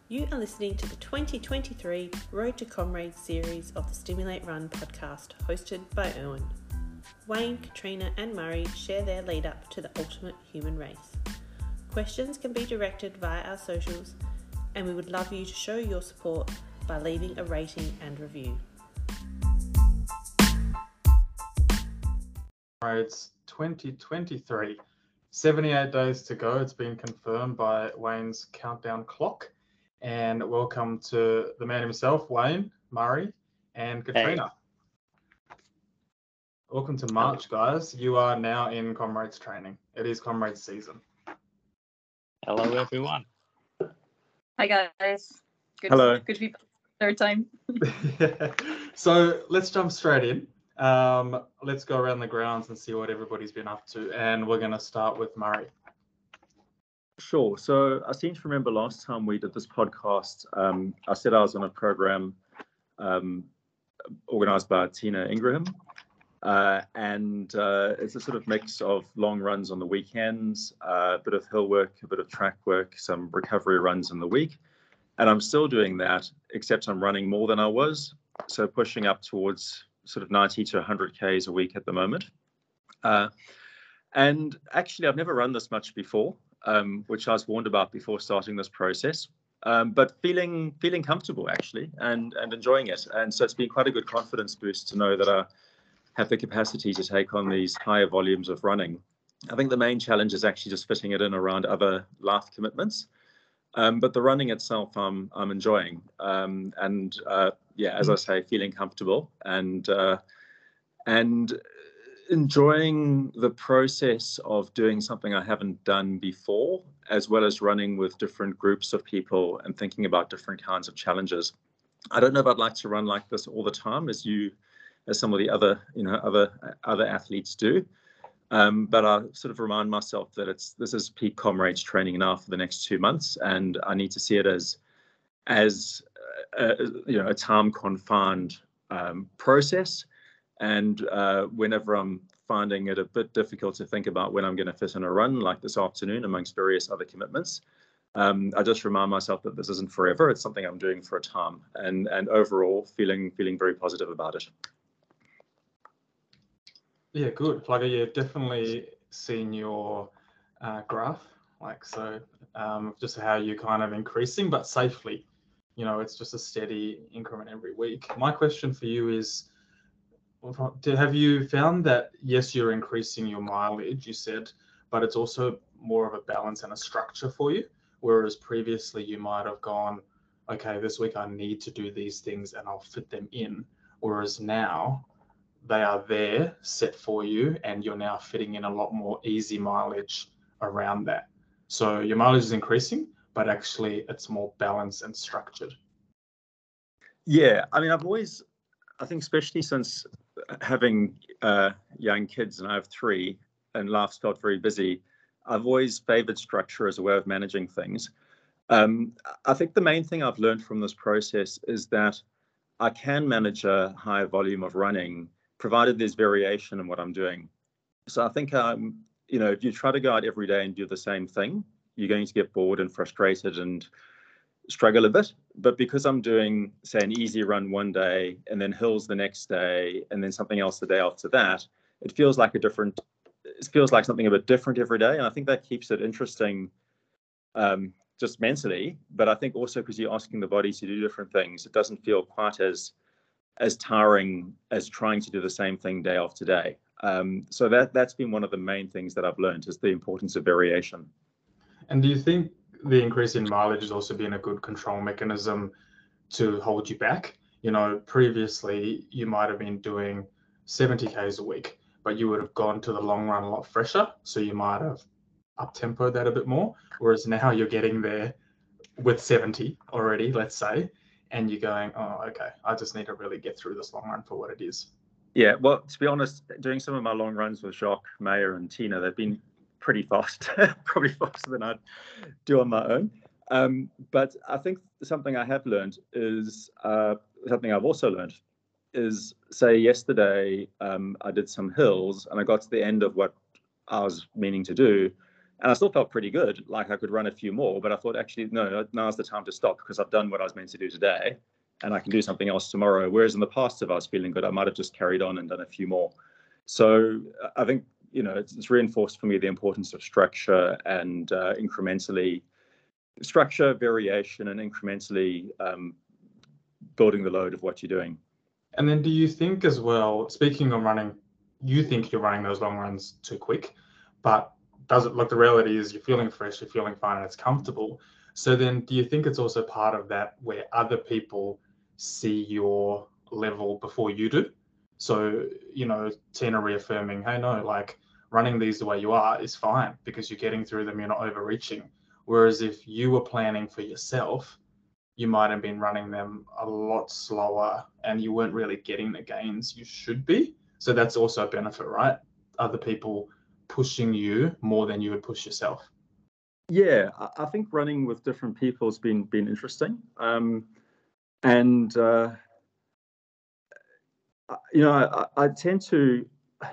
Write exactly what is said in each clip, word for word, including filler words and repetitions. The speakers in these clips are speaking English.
You are listening to the twenty twenty-three Road to Comrades series of the Stimulate Run podcast, hosted by Erwin. Wayne, Katrina and Murray share their lead up to the ultimate human race. Questions can be directed via our socials, and we would love you to show your support by leaving a rating and review. Comrades twenty twenty-three. seventy-eight days to go. It's been confirmed by Wayne's countdown clock. And welcome to the man himself, Wayne, Murray, and Katrina. Hey. Welcome to March, guys. You are now in Comrades training. It is Comrades season. Hello, everyone. Hi, guys. Good, Hello. Good to be back third time. Yeah. So let's jump straight in. Um, let's go around the grounds and see what everybody's been up to. And we're going to start with Murray. Sure. So I seem to remember last time we did this podcast, um, I said I was on a program um, organised by Tina Ingraham. Uh, and uh, it's a sort of mix of long runs on the weekends, uh, a bit of hill work, a bit of track work, some recovery runs in the week. And I'm still doing that, except I'm running more than I was. So pushing up towards sort of ninety to one hundred Ks a week at the moment. Uh, and actually, I've never run this much before. Um, which I was warned about before starting this process, um, but feeling feeling comfortable actually and and enjoying it. And so it's been quite a good confidence boost to know that I have the capacity to take on these higher volumes of running. I think the main challenge is actually just fitting it in around other life commitments. Um, but the running itself, I'm I'm enjoying, um, and uh, yeah, as I say, feeling comfortable and uh, and. enjoying the process of doing something I haven't done before, as well as running with different groups of people and thinking about different kinds of challenges. I don't know if I'd like to run like this all the time, as you, as some of the other, you know, other other athletes do. Um, but I sort of remind myself that it's this is peak Comrades training now for the next two months, and I need to see it as as uh, you know a time confined um, process. And uh, whenever I'm finding it a bit difficult to think about when I'm going to fit in a run, like this afternoon, amongst various other commitments, um, I just remind myself that this isn't forever. It's something I'm doing for a time, and and overall feeling feeling very positive about it. Yeah, good. Like, yeah, definitely seen your uh, graph, like so, um, just how you're kind of increasing, but safely. You know, it's just a steady increment every week. My question for you is, have you found that, yes, you're increasing your mileage, you said, but it's also more of a balance and a structure for you, whereas previously you might have gone, okay, this week I need to do these things and I'll fit them in, whereas now they are there set for you and you're now fitting in a lot more easy mileage around that. So your mileage is increasing, but actually it's more balanced and structured. Yeah, I mean, I've always, I think especially since having uh, young kids, and I have three, and life's felt very busy, I've always favored structure as a way of managing things. Um, I think the main thing I've learned from this process is that I can manage a higher volume of running, provided there's variation in what I'm doing. So I think, um, you know, if you try to go out every day and do the same thing, you're going to get bored and frustrated and struggle a bit. But because I'm doing, say, an easy run one day and then hills the next day and then something else the day after that, it feels like a different, it feels like something a bit different every day. And I think that keeps it interesting um, just mentally. But I think also because you're asking the body to do different things, it doesn't feel quite as as tiring as trying to do the same thing day after day. Um, so that, that's been one of the main things that I've learned, is the importance of variation. And do you think the increase in mileage has also been a good control mechanism to hold you back? You know, previously you might have been doing seventy Ks a week, but you would have gone to the long run a lot fresher. So you might have up-tempoed that a bit more. Whereas now you're getting there with seventy already, let's say, and you're going, oh, okay, I just need to really get through this long run for what it is. Yeah, well, to be honest, doing some of my long runs with Jacques, Meyer and Tina, they've been pretty fast, probably faster than I'd do on my own. Um, but I think something I have learned is, uh, something I've also learned is, say, yesterday um, I did some hills and I got to the end of what I was meaning to do. And I still felt pretty good, like I could run a few more, but I thought, actually, no, now's the time to stop because I've done what I was meant to do today and I can do something else tomorrow. Whereas in the past, if I was feeling good, I might have just carried on and done a few more. So I think, you know, it's, it's reinforced for me the importance of structure and uh, incrementally, structure, variation, and incrementally um, building the load of what you're doing. And then do you think as well, speaking of running, you think you're running those long runs too quick, but does it look, the reality is you're feeling fresh, you're feeling fine, and it's comfortable. So then do you think it's also part of that where other people see your level before you do? So, you know, Tina reaffirming, hey, no, like running these the way you are is fine because you're getting through them, you're not overreaching. Whereas if you were planning for yourself, you might have been running them a lot slower and you weren't really getting the gains you should be. So that's also a benefit, right? Other people pushing you more than you would push yourself. Yeah, I think running with different people has been been interesting. Um, and, uh, you know, I, I tend to,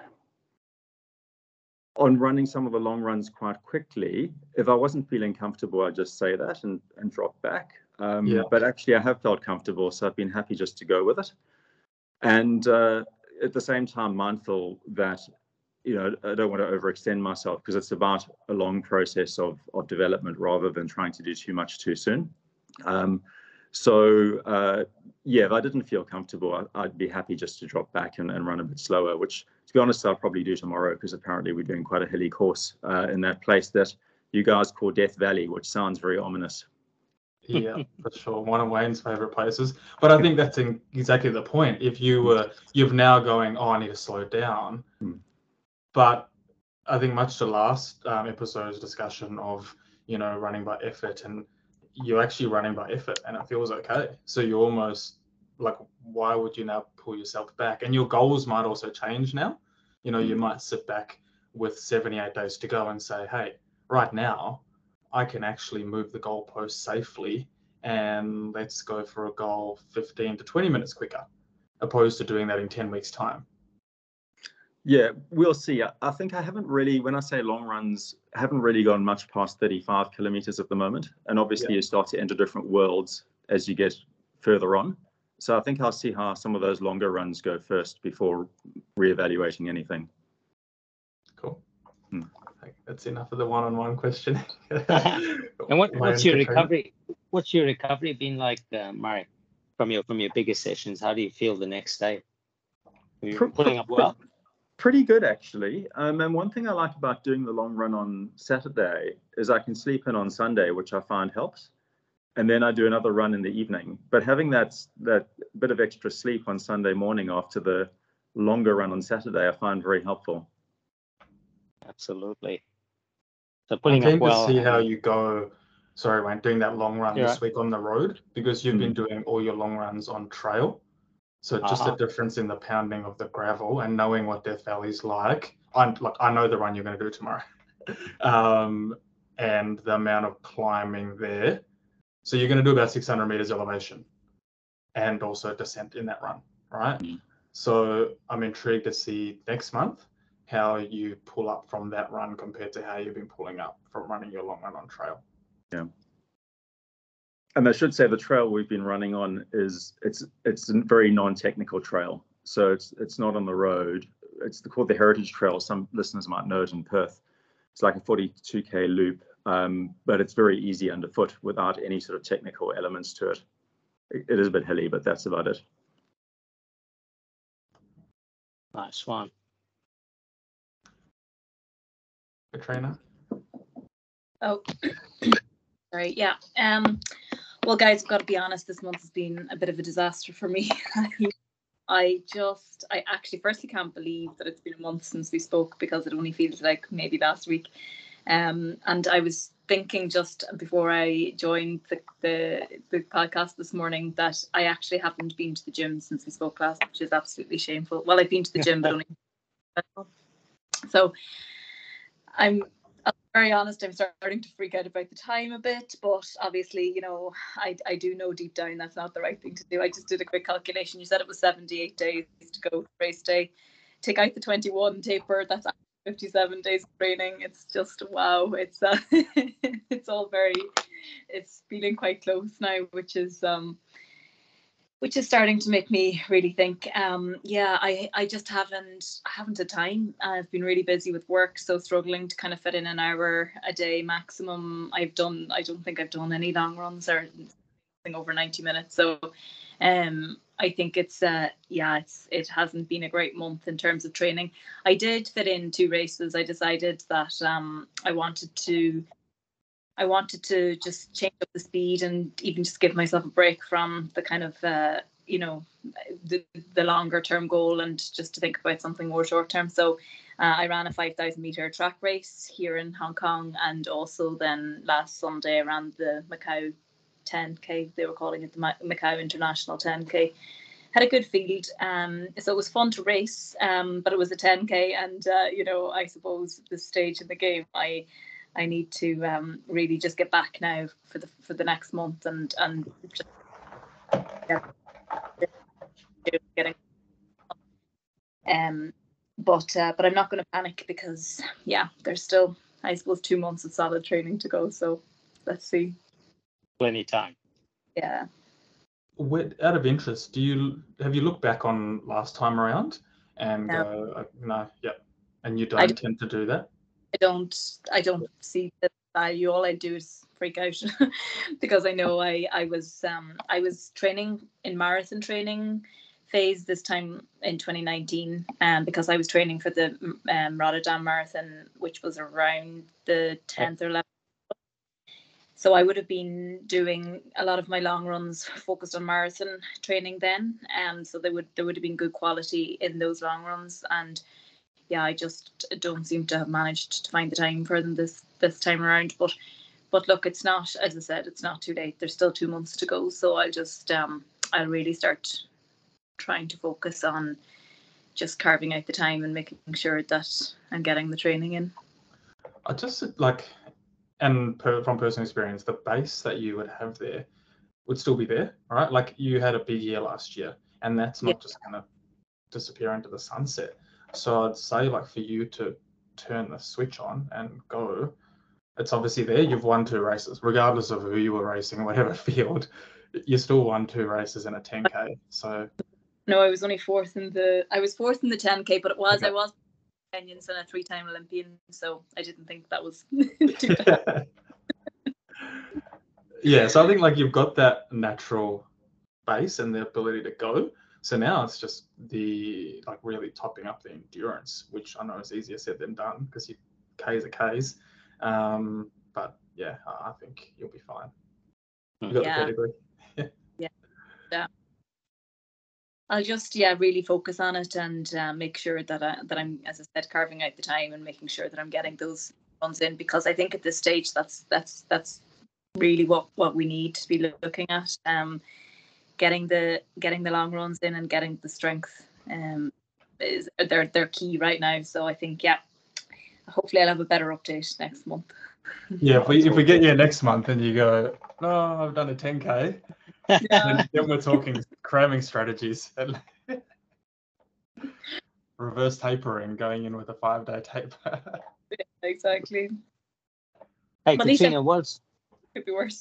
on running some of the long runs quite quickly, if I wasn't feeling comfortable, I'd just say that and, and drop back. Um, Yeah. But actually, I have felt comfortable, so I've been happy just to go with it. And uh, at the same time, mindful that, you know, I don't want to overextend myself because it's about a long process of, of development rather than trying to do too much too soon. Um, so, uh, yeah, if I didn't feel comfortable, I, I'd be happy just to drop back and, and run a bit slower, which, to be honest, I'll probably do tomorrow because apparently we're doing quite a hilly course uh, in that place that you guys call Death Valley, which sounds very ominous. Yeah, for sure. One of Wayne's favorite places. But I think that's in exactly the point. If you were, you've now going, oh, I need to slow down. Mm. But I think much to last um, episode's discussion of, you know, running by effort, and you're actually running by effort and it feels okay. So you're almost like, why would you now pull yourself back? And your goals might also change now. You know, you might sit back with seventy-eight days to go and say, hey, right now, I can actually move the goalpost safely and let's go for a goal fifteen to twenty minutes quicker, opposed to doing that in ten weeks' time. Yeah, we'll see. I, I think I haven't really, when I say long runs, I haven't really gone much past thirty-five kilometers at the moment. And obviously, Yeah. you start to enter different worlds as you get further on. So I think I'll see how some of those longer runs go first before reevaluating anything. Cool. Hmm. That's enough of the one-on-one question. And what, what's your recovery? What's your recovery been like, uh, Murray, from your from your biggest sessions? How do you feel the next day? Are you pulling up well? Pretty good, actually. Um, and one thing I like about doing the long run on Saturday is I can sleep in on Sunday, which I find helps. And then I do another run in the evening. But having that that bit of extra sleep on Sunday morning after the longer run on Saturday, I find very helpful. Absolutely. So putting I'm keen up well. to see how and- you go. Sorry, Wayne, doing that long run Yeah. this week on the road, because you've Mm. been doing all your long runs on trail. So just Uh-huh. the difference in the pounding of the gravel and knowing what Death Valley's like. I'm like, I know the run you're going to do tomorrow, um, and the amount of climbing there. So you're going to do about six hundred meters elevation, and also descent in that run, right? Mm. So I'm intrigued to see next month how you pull up from that run compared to how you've been pulling up from running your long run on trail. Yeah. And I should say the trail we've been running on is it's it's a very non-technical trail. So it's it's not on the road. It's called the Heritage Trail. Some listeners might know it in Perth. It's like a forty-two K loop, um, but it's very easy underfoot without any sort of technical elements to it. It, it is a bit hilly, but that's about it. Nice one. Katrina? Oh, sorry. Yeah. Um. Well, guys, I've got to be honest. This month has been a bit of a disaster for me. I just, I actually, firstly, can't believe that it's been a month since we spoke because it only feels like maybe last week. Um. And I was thinking just before I joined the the, the podcast this morning that I actually haven't been to the gym since we spoke last, which is absolutely shameful. Well, I've been to the gym, but only so. I'm I'll be very honest, I'm starting to freak out about the time a bit, but obviously, you know, I, I do know deep down that's not the right thing to do. I just did a quick calculation. You said it was seventy-eight days to go race day. Take out the twenty-one taper, that's fifty-seven days of training. It's just wow. It's uh, it's all very, it's feeling quite close now, which is um, which is starting to make me really think. Um, yeah, I I just haven't I haven't had time. I've been really busy with work, so struggling to kind of fit in an hour a day maximum. I've done I don't think I've done any long runs or anything over ninety minutes. So, um. I think it's uh yeah it's it hasn't been a great month in terms of training. I did fit in two races. I decided that um I wanted to I wanted to just change up the speed and even just give myself a break from the kind of uh you know the the longer term goal and just to think about something more short term. So uh, I ran a five thousand meter track race here in Hong Kong, and also then last Sunday I ran the Macau ten K, they were calling it the Macau International ten K. Had a good field, um, so it was fun to race, um, but it was a ten K, and uh, you know, I suppose this stage in the game, I I need to um, really just get back now for the for the next month and and just yeah, getting um, but uh, but I'm not going to panic because yeah, there's still I suppose two months of solid training to go, so let's see. Plenty time. Yeah. With, out of interest, do you have you looked back on last time around and No. go, uh, no, yeah, and you don't, I don't tend to do that? I don't I don't see the value. All I do is freak out because I know I I was um I was training in marathon training phase this time in twenty nineteen, um because I was training for the um, Rotterdam Marathon, which was around the tenth or eleventh. So I would have been doing a lot of my long runs focused on marathon training then, and um, so there would there would have been good quality in those long runs. And yeah, I just don't seem to have managed to find the time for them this this time around. But but look, it's not, as I said, it's not too late. There's still two months to go, so I'll just um I'll really start trying to focus on just carving out the time and making sure that I'm getting the training in. I just like. And per, from personal experience, the base that you would have there would still be there, right? Like you had a big year last year, and that's not yeah. just going to disappear into the sunset. So I'd say, like, for you to turn the switch on and go, it's obviously there. You've won two races, regardless of who you were racing, whatever field. You still won two races in a ten K. So no, I was only fourth in the. I was fourth in the ten K, but it was okay. I was. Kenyans and a three-time Olympian, so I didn't think that was too bad. Yeah, so I think like you've got that natural base and the ability to go. So now it's just the like really topping up the endurance, which I know is easier said than done because you K's are K's. Um, but yeah, I think you'll be fine. You've got yeah. the pedigree. yeah. Yeah. I'll just yeah really focus on it and uh, make sure that I, that I'm, as I said, carving out the time and making sure that I'm getting those runs in, because I think at this stage that's that's that's really what, what we need to be looking at. Um, getting the getting the long runs in and getting the strength um is they're they're key right now. So I think yeah, hopefully I'll have a better update next month. Yeah, if we if we get you next month and you go, no, oh, I've done a ten K. Yeah. Then we're talking cramming strategies and reverse tapering, going in with a five-day taper. Yeah, exactly. Hey, but Katrina, what's could be worse.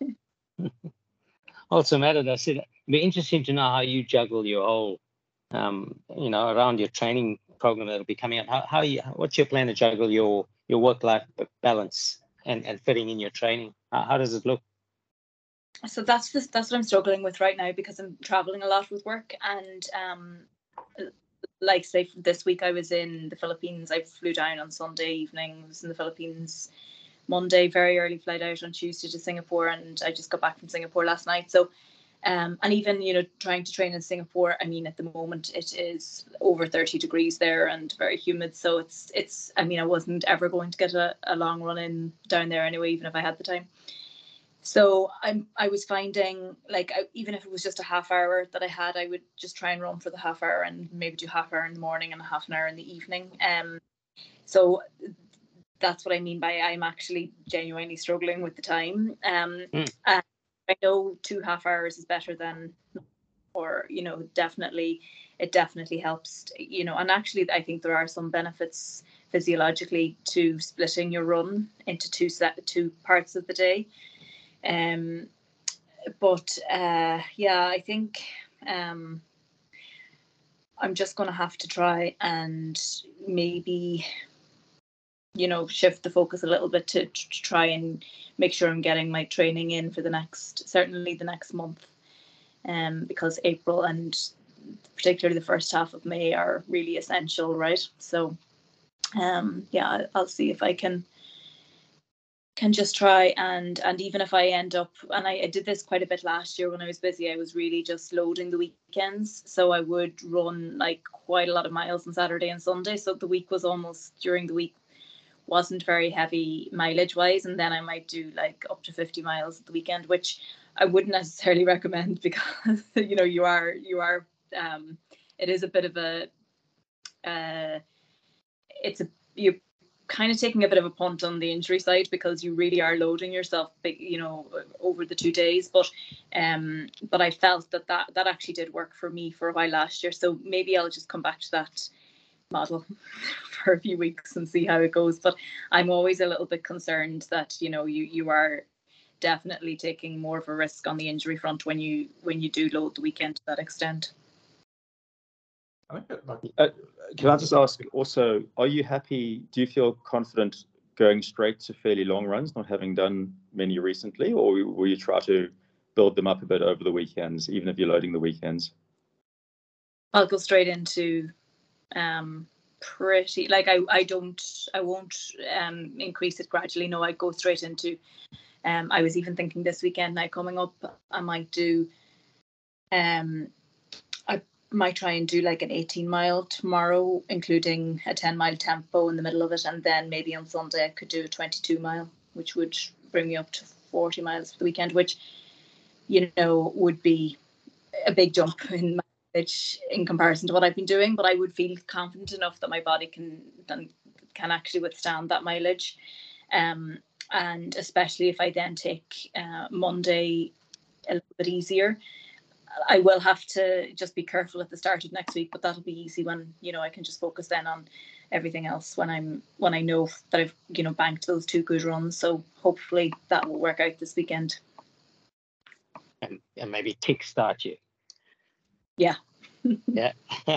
Also, Matt, I said it'd be interesting to know how you juggle your whole, um, you know, around your training program that'll be coming up. How, how you, what's your plan to juggle your your work-life balance and and fitting in your training? How, how does it look? So that's the, that's what I'm struggling with right now, because I'm traveling a lot with work, and um, like say this week I was in the Philippines. I flew down on Sunday evening, was in the Philippines Monday, very early flight out on Tuesday to Singapore, and I just got back from Singapore last night. So um, and even, you know, trying to train in Singapore, I mean, at the moment it is over thirty degrees there and very humid. So it's, it's I mean, I wasn't ever going to get a, a long run in down there anyway, even if I had the time. So I'm, I was finding, like, I, even if it was just a half hour that I had, I would just try and run for the half hour and maybe do half hour in the morning and a half an hour in the evening. Um, so that's what I mean by I'm actually genuinely struggling with the time. Um, mm. and I know two half hours is better than, or, you know, definitely it definitely helps, you know, and actually I think there are some benefits physiologically to splitting your run into two set two parts of the day. Um, but uh, yeah, I think um, I'm just going to have to try and maybe, you know, shift the focus a little bit to, to try and make sure I'm getting my training in for the next, certainly the next month, um, because April and particularly the first half of May are really essential, right? So, um, yeah, I'll see if I can can just try and and even if I end up, and I, I did this quite a bit last year when I was busy, I was really just loading the weekends. So I would run like quite a lot of miles on Saturday and Sunday. So the week was almost, during the week, wasn't very heavy mileage wise, and then I might do like up to fifty miles at the weekend, which I wouldn't necessarily recommend because you know you are you are um it is a bit of a uh it's a you're kind of taking a bit of a punt on the injury side because you really are loading yourself big, you know, over the two days. But um but I felt that that that actually did work for me for a while last year, so maybe I'll just come back to that model for a few weeks and see how it goes. But I'm always a little bit concerned that, you know, you you are definitely taking more of a risk on the injury front when you when you do load the weekend to that extent. I think it, like, Uh, can I just ask also, are you happy, do you feel confident going straight to fairly long runs, not having done many recently, or will you try to build them up a bit over the weekends, even if you're loading the weekends? I'll go straight into um pretty like I I don't I won't um increase it gradually. No, I go straight into um I was even thinking this weekend now coming up I might do um I might try and do like an eighteen mile tomorrow, including a ten mile tempo in the middle of it, and then maybe on Sunday I could do a twenty-two mile, which would bring me up to forty miles for the weekend, which, you know, would be a big jump in my mileage in comparison to what I've been doing, but I would feel confident enough that my body can can actually withstand that mileage. Um, and especially if I then take uh, Monday a little bit easier. I will have to just be careful at the start of next week, but that'll be easy when, you know, I can just focus then on everything else when I'm when I know that I've, you know, banked those two good runs. So hopefully that will work out this weekend. And, and maybe kickstart you. Yeah. Yeah.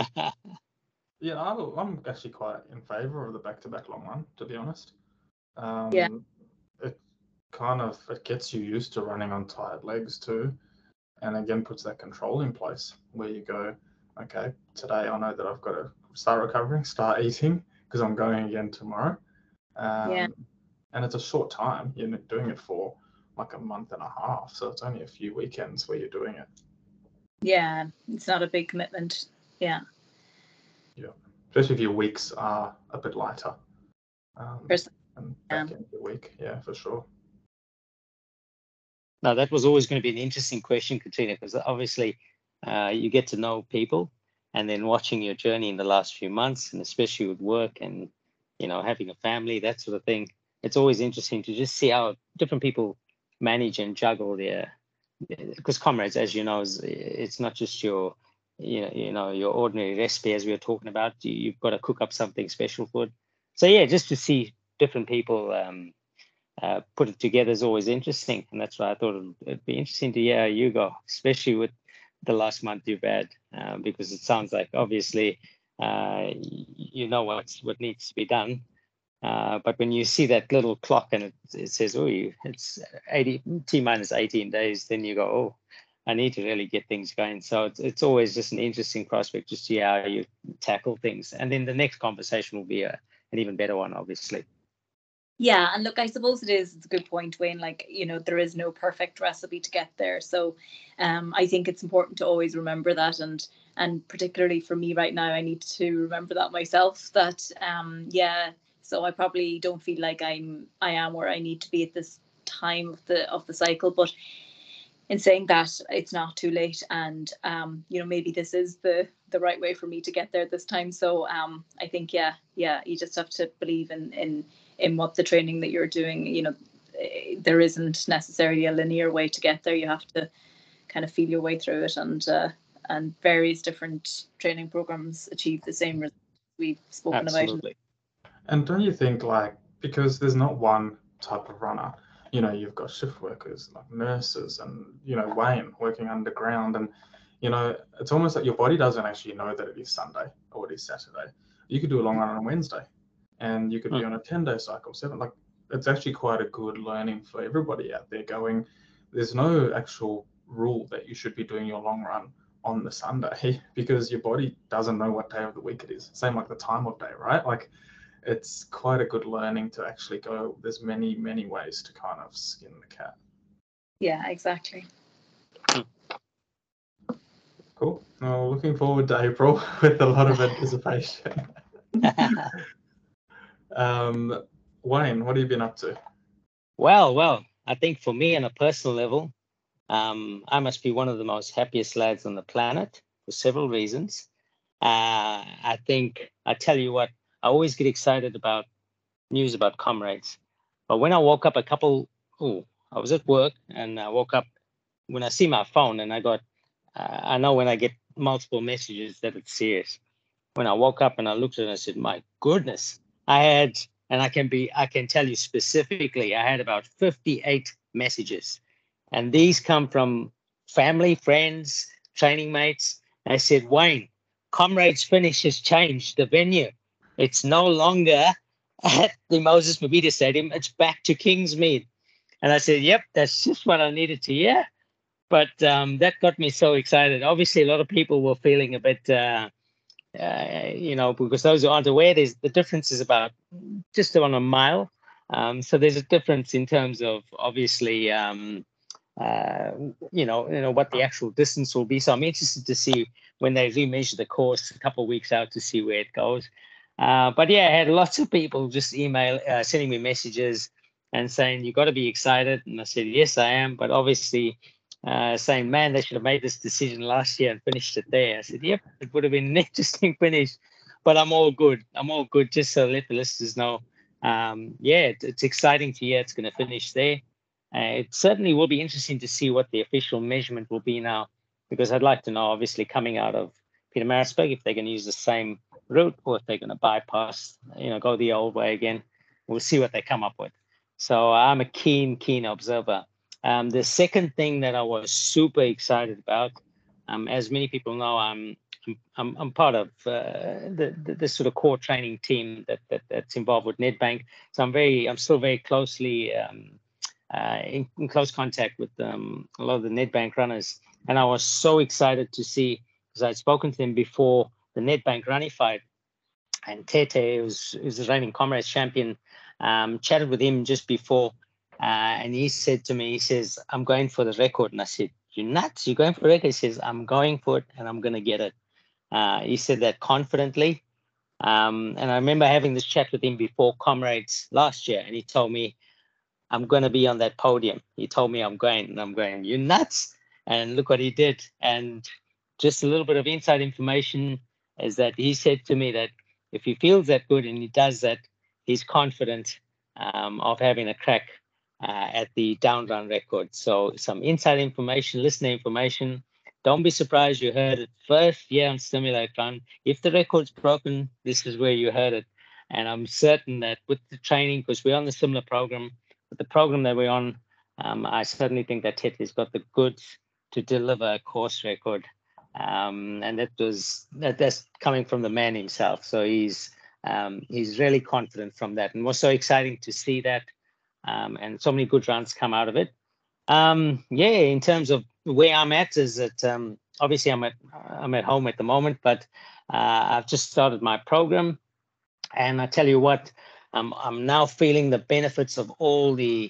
yeah, I'm, I'm actually quite in favour of the back-to-back long run, to be honest. Um, Yeah. It kind of it gets you used to running on tired legs too. And again, puts that control in place where you go, okay, today I know that I've got to start recovering, start eating, because I'm going again tomorrow. Um, Yeah. And it's a short time. You're doing it for like a month and a half. So it's only a few weekends where you're doing it. Yeah, it's not a big commitment. Yeah. Yeah. Especially if your weeks are a bit lighter. Um, and back yeah. into the week. Yeah, for sure. Now, that was always going to be an interesting question, Katrina, because obviously uh, you get to know people, and then watching your journey in the last few months, and especially with work and, you know, having a family, that sort of thing, it's always interesting to just see how different people manage and juggle their, because comrades, as you know, is, it's not just your, you know, you know, your ordinary recipe, as we were talking about. You, you've got to cook up something special for it. So yeah, just to see different people um, Uh, put it together is always interesting, and that's why I thought it'd, it'd be interesting to hear how you go, especially with the last month you've had, uh, because it sounds like obviously uh, you know what's what needs to be done, uh, but when you see that little clock and it, it says, oh, it's eighty T minus eighteen days, then you go, oh, I need to really get things going. So it's, it's always just an interesting prospect to see how you tackle things, and then the next conversation will be a, an even better one, obviously. Yeah, and look, I suppose it is, it's a good point, Wayne, like, you know, there is no perfect recipe to get there. So um, I think it's important to always remember that. And and particularly for me right now, I need to remember that myself, that, um, yeah, so I probably don't feel like I'm, I am where I need to be at this time of the, of the cycle. But in saying that, it's not too late. And, um, you know, maybe this is the, the right way for me to get there this time. So um, I think, yeah, yeah, you just have to believe in, in, in what the training that you're doing. You know, there isn't necessarily a linear way to get there. You have to kind of feel your way through it and uh, and various different training programs achieve the same results we've spoken Absolutely. about. And don't you think, like, because there's not one type of runner, you know, you've got shift workers like nurses and, you know, Wayne working underground, and, you know, it's almost like your body doesn't actually know that it is Sunday or it is Saturday. You could do a long run on a Wednesday and you could be Mm. on a ten day cycle, seven, like, it's actually quite a good learning for everybody out there going, there's no actual rule that you should be doing your long run on the Sunday because your body doesn't know what day of the week it is. Same like the time of day, right? Like, it's quite a good learning to actually go, there's many, many ways to kind of skin the cat. Yeah, exactly. Cool. Well, looking forward to April with a lot of anticipation. um, Wayne, what have you been up to? Well, well, I think for me on a personal level, um, I must be one of the most happiest lads on the planet for several reasons. Uh, I think, I tell you what, I always get excited about news about comrades. But when I woke up a couple, oh, I was at work and I woke up, when I see my phone and I got, uh, I know when I get multiple messages that it's serious. When I woke up and I looked at it, I said, my goodness, I had, and I can be, I can tell you specifically, I had about fifty-eight messages. And these come from family, friends, training mates. I said, Wayne, Comrades finish has changed the venue. It's no longer at the Moses Mabhida Stadium. It's back to Kingsmead. And I said, yep, that's just what I needed to hear. But um, that got me so excited. Obviously, a lot of people were feeling a bit, uh, uh, you know, because those who aren't aware, there's the difference is about just on a mile. Um, so there's a difference in terms of obviously, um, uh, you know, you know what the actual distance will be. So I'm interested to see when they remeasure the course a couple of weeks out to see where it goes. Uh, but yeah, I had lots of people just email, uh, sending me messages and saying, you got to be excited. And I said, yes, I am. But obviously uh, saying, man, they should have made this decision last year and finished it there. I said, yep, it would have been an interesting finish, but I'm all good. I'm all good. Just to let the listeners know. Um, yeah, it, it's exciting to hear it's going to finish there. Uh, it certainly will be interesting to see what the official measurement will be now, because I'd like to know, obviously, coming out of Pietermaritzburg, if they're going to use the same route or if they're going to bypass, you know, go the old way again. We'll see what they come up with. So I'm a keen, keen observer. Um, the second thing that I was super excited about, um, as many people know, I'm I'm, I'm part of uh, the, the the sort of core training team that, that that's involved with Nedbank. So I'm very, I'm still very closely um, uh, in, in close contact with um, a lot of the Nedbank runners, and I was so excited to see, because I'd spoken to them before the Nedbank Runnified, and Tete, who's who's the reigning Comrades champion, um, chatted with him just before, uh, and he said to me, he says, "I'm going for the record," and I said, "You're nuts? You're going for a record?" He says, "I'm going for it, and I'm going to get it." Uh, he said that confidently. Um, and I remember having this chat with him before Comrades last year, and he told me, I'm going to be on that podium. He told me I'm going, and I'm going, you're nuts. And look what he did. And just a little bit of inside information is that he said to me that if he feels that good and he does that, he's confident um, of having a crack uh, at the down run record. So some inside information, listener information. Don't be surprised you heard it first year on Stimulate Run. If the record's broken, this is where you heard it. And I'm certain that with the training, because we're on the similar program, with the program that we're on, um, I certainly think that Tetle's got the goods to deliver a course record. Um, and that was that, that's coming from the man himself. So he's um, he's really confident from that. And it was so exciting to see that. Um, and so many good runs come out of it. Um, yeah, in terms of where I'm at, is that um, obviously I'm at I'm at home at the moment, but uh, I've just started my program, and I tell you what, um, I'm now feeling the benefits of all the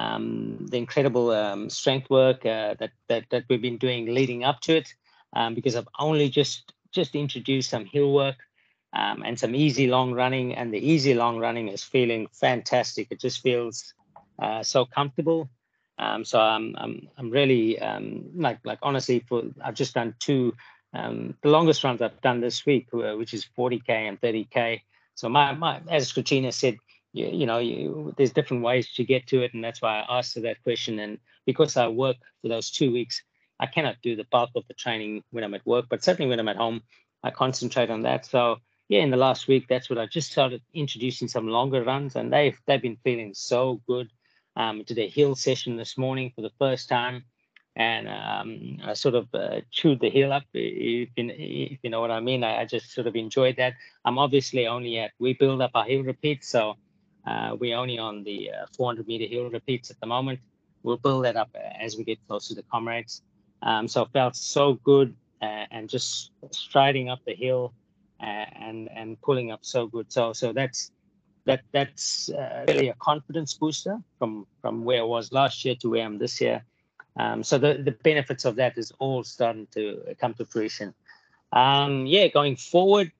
um, the incredible um, strength work uh, that that that we've been doing leading up to it, um, because I've only just just introduced some hill work um, and some easy long running, and the easy long running is feeling fantastic. It just feels uh, so comfortable. Um, so I'm I'm I'm really um, like like honestly, for I've just done two um, the longest runs I've done this week, uh, which is forty K and thirty K. So my my as Katrina said, you, you know, you, there's different ways to get to it, and that's why I asked her that question. And because I work for those two weeks, I cannot do the bulk of the training when I'm at work, but certainly when I'm at home, I concentrate on that. So yeah, in the last week, that's what I just started introducing some longer runs, and they've they've been feeling so good. Um, did a hill session this morning for the first time, and um, I sort of uh, chewed the hill up, if you, if you know what I mean. I, I just sort of enjoyed that. I'm obviously only at, we build up our hill repeats, so uh, we're only on the uh, four hundred meter hill repeats at the moment. We'll build that up as we get closer to Comrades. Um, so it felt so good, uh, and just striding up the hill uh, and and pulling up so good. So so that's that that's uh, really a confidence booster from from where I was last year to where I'm this year. Um, so the the benefits of that is all starting to come to fruition. Um, yeah, going forward,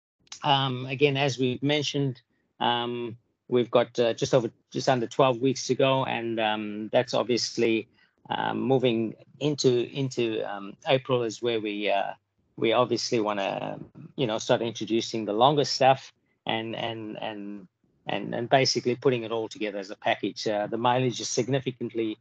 um, again, as we've mentioned, um, we've got uh, just over just under twelve weeks to go, and um, that's obviously um, moving into into um, April is where we uh, we obviously want to you know start introducing the longer stuff and and and and and basically putting it all together as a package. Uh, the mileage is significantly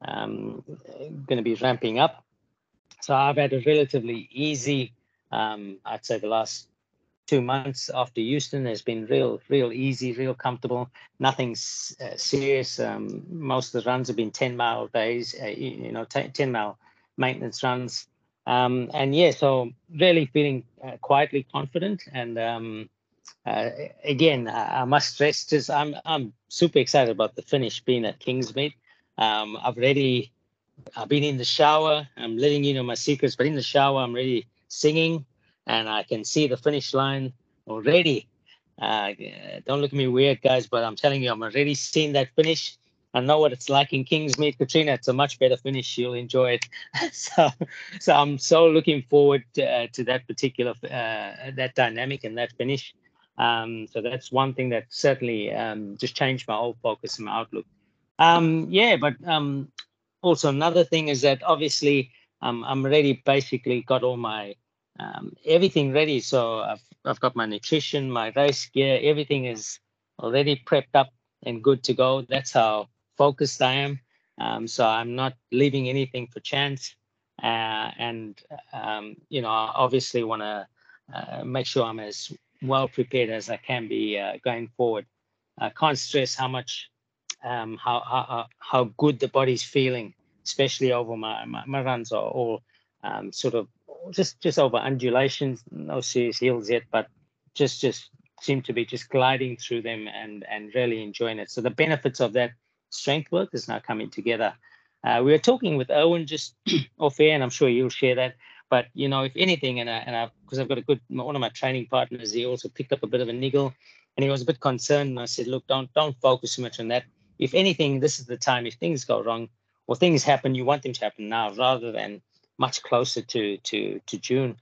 um, going to be ramping up, so I've had a relatively easy, um, I'd say, the last two months after Houston has been real, real easy, real comfortable. Nothing uh, serious. Um, most of the runs have been ten mile days, uh, you know, ten mile maintenance runs. Um, and yeah, so really feeling uh, quietly confident. And um, uh, again, I, I must stress, just I'm I'm super excited about the finish being at Kingsmead. Um, I've already, I've been in the shower. I'm letting you know my secrets, but in the shower, I'm really singing. And I can see the finish line already. Uh, don't look at me weird, guys, but I'm telling you, I'm already seeing that finish. I know what it's like in Kingsmead, Katrina. It's a much better finish. You'll enjoy it. so, so I'm so looking forward to, uh, to that particular uh, that dynamic and that finish. Um, so that's one thing that certainly um, just changed my whole focus and my outlook. Um, yeah, but um, also another thing is that obviously um, I'm already basically got all my Um, everything ready. So I've, I've got my nutrition, my race gear, everything is already prepped up and good to go. That's how focused I am. Um, so I'm not leaving anything for chance. Uh, and, um, you know, I obviously want to uh, make sure I'm as well prepared as I can be uh, going forward. I can't stress how much, um, how, how, how good the body's feeling, especially over my, my, my runs are all um, sort of just just over undulations, no serious hills yet, but just just seem to be just gliding through them and and really enjoying it. So the benefits of that strength work is now coming together. Uh, we were talking with Owen just off air, and I'm sure you'll share that. But you know, if anything, and I and I because I've got a good one of my training partners, he also picked up a bit of a niggle, and he was a bit concerned. And I said, look, don't don't focus too much on that. If anything, this is the time. If things go wrong or things happen, you want them to happen now rather than much closer to to to June.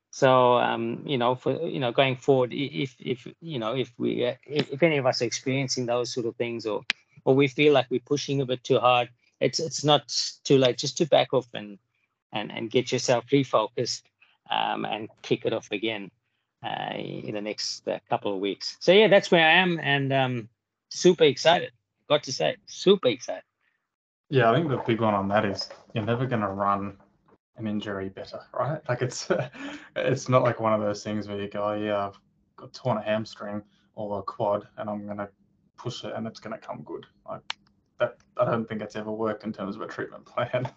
So um, you know, for you know, going forward, if if you know, if we uh, if, if any of us are experiencing those sort of things, or or we feel like we're pushing a bit too hard, it's it's not too late just to back off and and and get yourself refocused um, and kick it off again uh, in the next uh, couple of weeks. So yeah, that's where I am, and um, super excited. Got to say, super excited. Yeah, I think the big one on that is you're never going to run an injury better, right? Like it's it's not like one of those things where you go, oh, yeah, I've got torn a hamstring or a quad and I'm going to push it and it's going to come good. Like that, I don't think it's ever worked in terms of a treatment plan.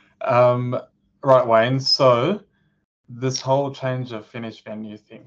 Um, right, Wayne. So this whole change of finish venue thing,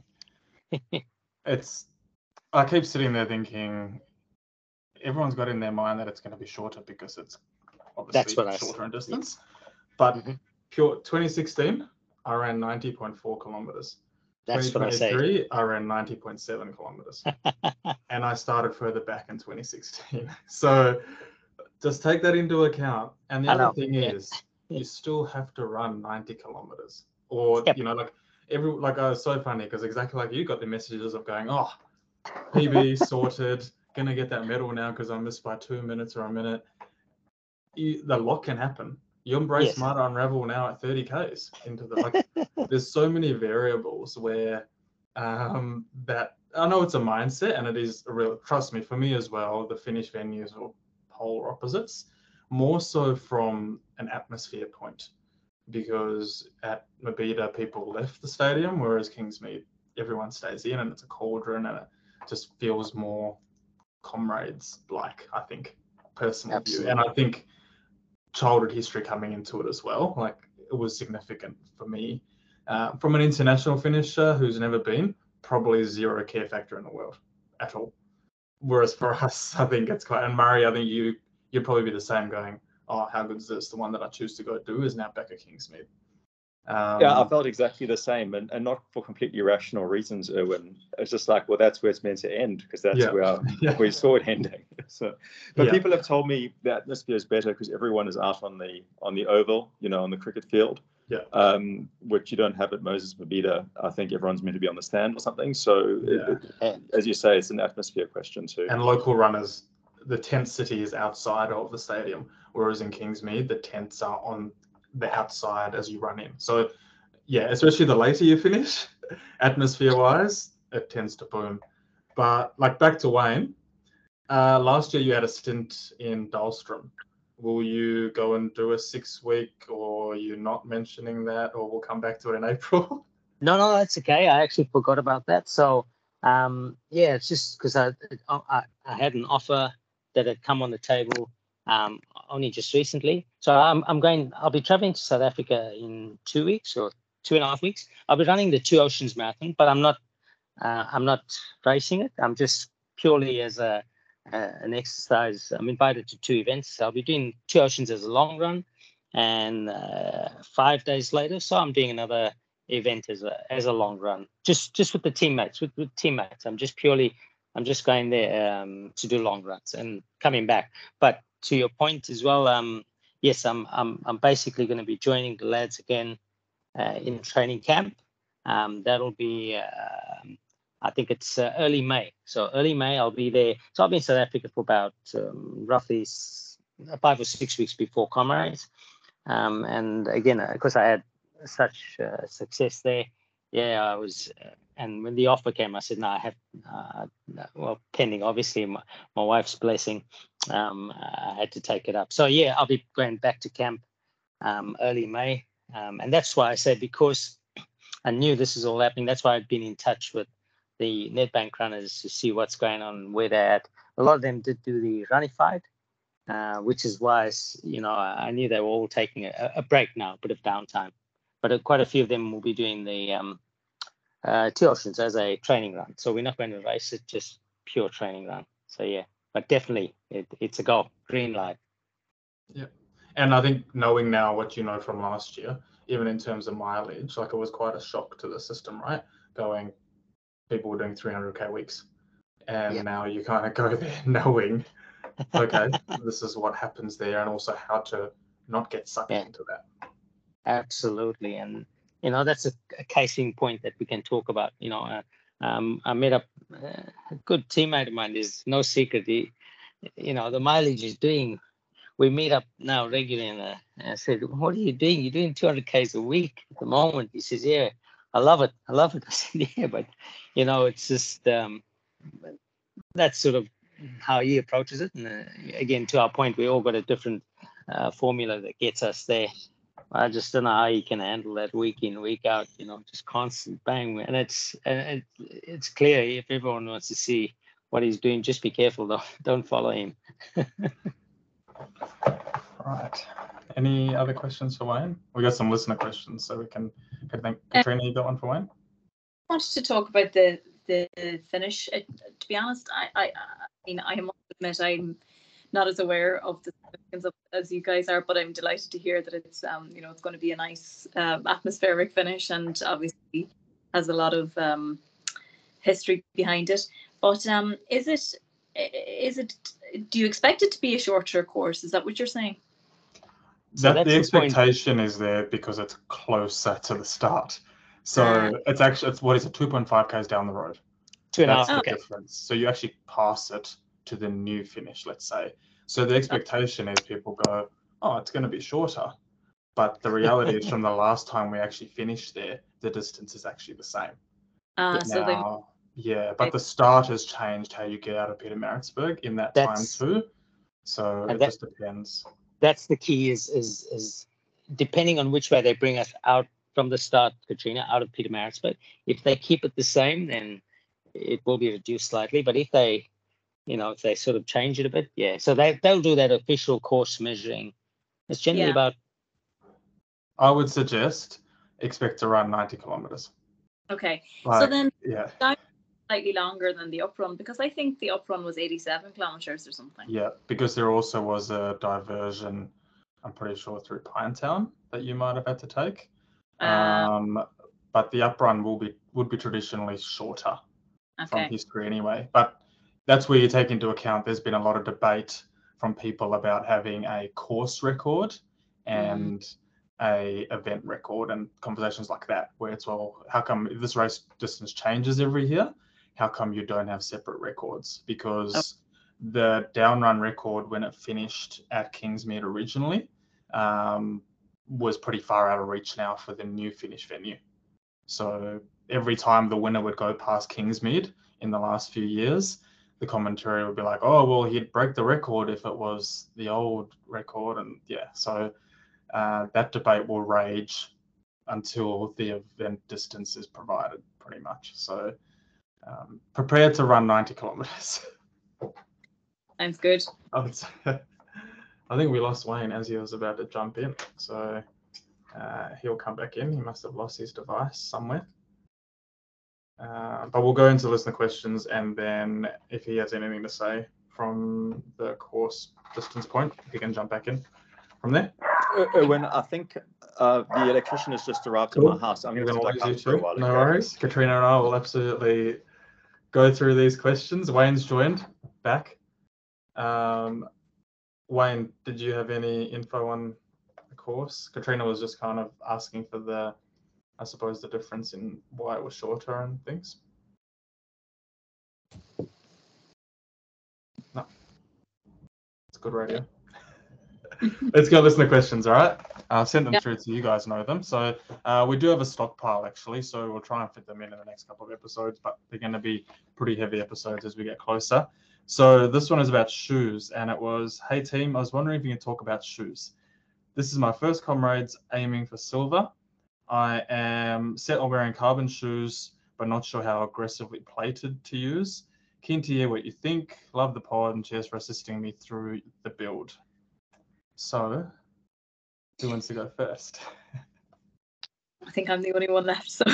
it's, I keep sitting there thinking everyone's got in their mind that it's going to be shorter because it's obviously That's what shorter I in distance, but mm-hmm. Pure twenty sixteen, I ran ninety point four kilometers. That's what I say. twenty twenty-three, I ran ninety point seven kilometers. And I started further back in twenty sixteen. So just take that into account. And the I other know. thing Yeah. is, you still have to run ninety kilometers. Or, Yep. you know, like every, like I was so funny because exactly like you got the messages of going, oh, P B sorted, gonna get that medal now because I missed by two minutes or a minute. You, the lot can happen. You embrace Yes. Marta Unravel now at thirty Ks into the like. There's so many variables where um, that I know it's a mindset and it is a real. Trust me, for me as well, the finish venues are polar opposites. More so from an atmosphere point. because at Mabita people left the stadium, whereas Kingsmead everyone stays in and it's a cauldron and it just feels more comrades like, I think, personal Absolutely. view. And I think childhood history coming into it as well, like it was significant for me. Uh, from an international finisher who's never been, probably zero care factor in the world at all. Whereas for us, I think it's quite, and Murray, I think you, you'd probably be the same going, oh, how good is this? The one that I choose to go do is now back at Kingsmead. Um, Yeah, I felt exactly the same, and, and not for completely irrational reasons, Erwin. It's just like, well, that's where it's meant to end, because that's Yeah. where Yeah. we saw it ending. So, but Yeah. people have told me the atmosphere is better because everyone is out on the on the oval, you know, on the cricket field. Yeah. Um, which you don't have at Moses Mabita. I think everyone's meant to be on the stand or something. So, Yeah. it, it, as you say, it's an atmosphere question too. And local runners, the tent city is outside of the stadium, whereas in Kingsmead, the tents are on the outside as you run in. So, yeah, especially the later you finish, atmosphere-wise, it tends to boom. But like back to Wayne, uh, last year you had a stint in Dahlstrom. Will you go and do a six-week, or are you not mentioning that, or we'll come back to it in April? No, no, that's okay. I actually forgot about that. So, um, yeah, it's just because I, I I had an offer that had come on the table um, only just recently. So I'm I'm going. I'll be traveling to South Africa in two weeks or two and a half weeks. I'll be running the Two Oceans Marathon, but I'm not uh, I'm not racing it. I'm just purely as a uh, an exercise. I'm invited to two events. So I'll be doing Two Oceans as a long run, and uh, five days later, so I'm doing another event as a as a long run, just just with the teammates, with, with teammates. I'm just purely, I'm just going there um, to do long runs and coming back. But to your point as well, um, yes, I'm I'm I'm basically going to be joining the lads again uh, in training camp. Um, that'll be, uh, I think it's uh, early May. So early May, I'll be there. So I'll be in South Africa for about um, roughly s- five or six weeks before Comrades. Um, and again, because I had such uh, success there, yeah, I was. Uh, and when the offer came, I said, no, I have, uh, well, pending obviously my, my wife's blessing, um, I had to take it up. So yeah, I'll be going back to camp um, early May. Um, and that's why I said, because I knew this is all happening, that's why I'd been in touch with the Nedbank runners to see what's going on, where they're at. A lot of them did do the Runified. Uh, which is why, you know, I knew they were all taking a, a break now, a bit of downtime. But uh, quite a few of them will be doing the um, uh, Two Oceans as a training run. So we're not going to race it, just pure training run. So yeah, but definitely it, it's a goal, green light. Yeah. And I think knowing now what you know from last year, even in terms of mileage, like it was quite a shock to the system, right? Going, people were doing three hundred K weeks. And Yep. now you kind of go there knowing, okay, this is what happens there, and also how to not get sucked Yeah. into that. Absolutely. And, you know, that's a, a case in point that we can talk about. You know, uh, um, I met up uh, a good teammate of mine. There's no secret. He, you know, the mileage he's doing, we meet up now regularly. And, uh, and I said, what are you doing? You're doing two hundred Ks a week at the moment. He says, yeah, I love it. I love it. I said, yeah, but, you know, it's just, um, that's sort of how he approaches it. And uh, again, to our point, we all got a different uh, formula that gets us there. I just don't know how you can handle that week in, week out, you know, just constant bang. And it's and it, it's clear if everyone wants to see what he's doing, just be careful, though. Don't follow him. Right. Any other questions for Wayne? We got some listener questions, so we can. I think Katrina, you got one for Wayne? I wanted to talk about the the finish. Uh, to be honest, I, I I mean I must admit I'm not as aware of the significance of as you guys are, but I'm delighted to hear that it's um you know it's going to be a nice uh, atmospheric finish, and obviously has a lot of um history behind it. But um is it is it do you expect it to be a shorter course? Is that what you're saying? So That that's the the point. expectation is there because it's closer to the start. So Ah. it's actually it's what is it, two point five Ks down the road. Two and a That's half. the Okay. difference. So you actually pass it to the new finish, let's say. So the expectation is people go, oh, it's going to be shorter. But the reality is from the last time we actually finished there, the distance is actually the same. Uh, But so they now, yeah, but the start has changed how you get out of Pietermaritzburg in that That's- time too. So and it that- just depends. That's the key is is is depending on which way they bring us out from the start, Katrina, out of Pietermaritzburg, if they keep it the same, then it will be reduced slightly. But if they, you know, if they sort of change it a bit, yeah. So they, they'll do that official course measuring. It's generally Yeah. about. I would suggest expect to run ninety kilometers. Okay. Like, so then yeah, slightly longer than the uprun, because I think the uprun was eighty-seven kilometers or something. yeah, because there also was a diversion, I'm pretty sure, through Pinetown that you might have had to take. Uh, Um, but the uprun will be would be traditionally shorter from okay. history anyway. But that's where you take into account there's been a lot of debate from people about having a course record and mm. a event record and conversations like that, where it's, well, how come this race distance changes every year? How come you don't have separate records? Because oh. the down run record when it finished at Kingsmead originally um, was pretty far out of reach now for the new finish venue. So every time the winner would go past Kingsmead in the last few years, the commentary would be like, oh, well, he'd break the record if it was the old record. And yeah, so uh, that debate will rage until the event distance is provided, pretty much. So um, prepare to run ninety kilometers. Sounds good. I would say, I think we lost Wayne as he was about to jump in. So uh, he'll come back in. He must have lost his device somewhere. Uh, but we'll go into listener questions, and then if he has anything to say from the course distance point, he can jump back in from there. When I think uh, the electrician has just arrived cool. at my house, I'm going to lose you too. For a while, no okay? worries. Katrina and I will absolutely go through these questions. Wayne's joined back. Um, Wayne, did you have any info on the course? Katrina was just kind of asking for the, I suppose, the difference in why it was shorter and things. No. It's good radio. Let's go listen to questions, all right? I'll send them yeah. through so you guys know them. So uh, we do have a stockpile, actually, so we'll try and fit them in in the next couple of episodes, but they're going to be pretty heavy episodes as we get closer. So this one is about shoes, and it was, hey, team, I was wondering if you can talk about shoes. This is my first Comrades aiming for silver. I am set on wearing carbon shoes, but not sure how aggressively plated to use. Keen to hear what you think. Love the pod, and cheers for assisting me through the build. So, who wants to go first? I think I'm the only one left. So,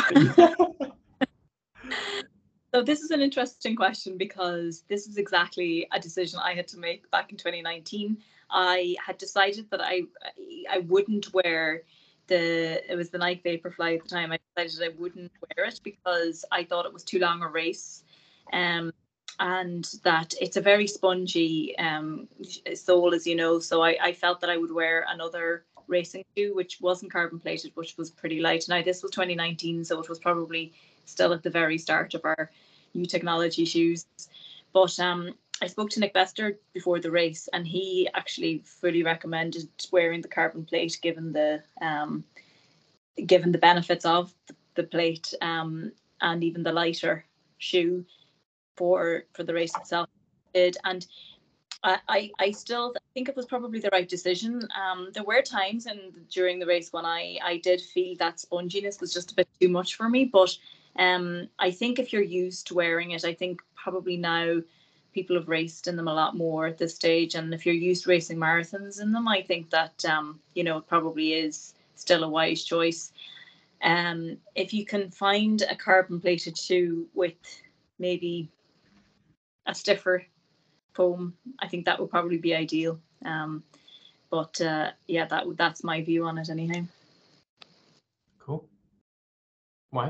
so this is an interesting question, because this is exactly a decision I had to make back in twenty nineteen. I had decided that I I wouldn't wear the, it was the Nike Vaporfly at the time. I decided I wouldn't wear it because I thought it was too long a race. Um, and that it's a very spongy um, sole, as you know. So I, I felt that I would wear another racing shoe, which wasn't carbon plated, which was pretty light. Now, this was twenty nineteen, so it was probably still at the very start of our new technology shoes. But um, I spoke to Nick Bester before the race, and he actually fully recommended wearing the carbon plate, given the um, given the benefits of the, the plate um, and even the lighter shoe for for the race itself. And I, I, I still think it was probably the right decision. Um, there were times and during the race when I, I did feel that sponginess was just a bit too much for me. But um, I think if you're used to wearing it, I think probably now people have raced in them a lot more at this stage. And if you're used to racing marathons in them, I think that, um, you know, it probably is still a wise choice. Um, if you can find a carbon plated shoe with maybe a stiffer foam, I think that would probably be ideal. Um, but uh, yeah, that that's my view on it anyhow. Cool. Why?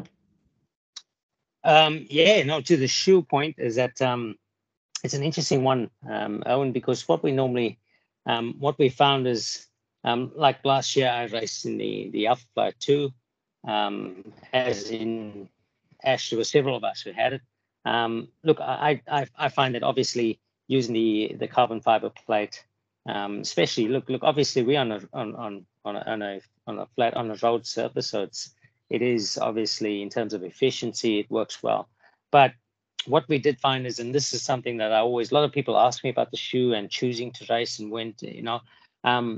Um, yeah, no, to the shoe point is that um, it's an interesting one, um, Owen, because what we normally, um, what we found is, um, like last year, I raced in the, the Alpha Flight two, um, as in Ash, there were several of us who had it. Um, look, I, I I find that obviously using the the carbon fiber plate, um, especially look look obviously we're on a on on on a, on a on a flat on a road surface, so it's it is obviously in terms of efficiency it works well. But what we did find is, and this is something that I always a lot of people ask me about the shoe and choosing to race and when to, you know, um,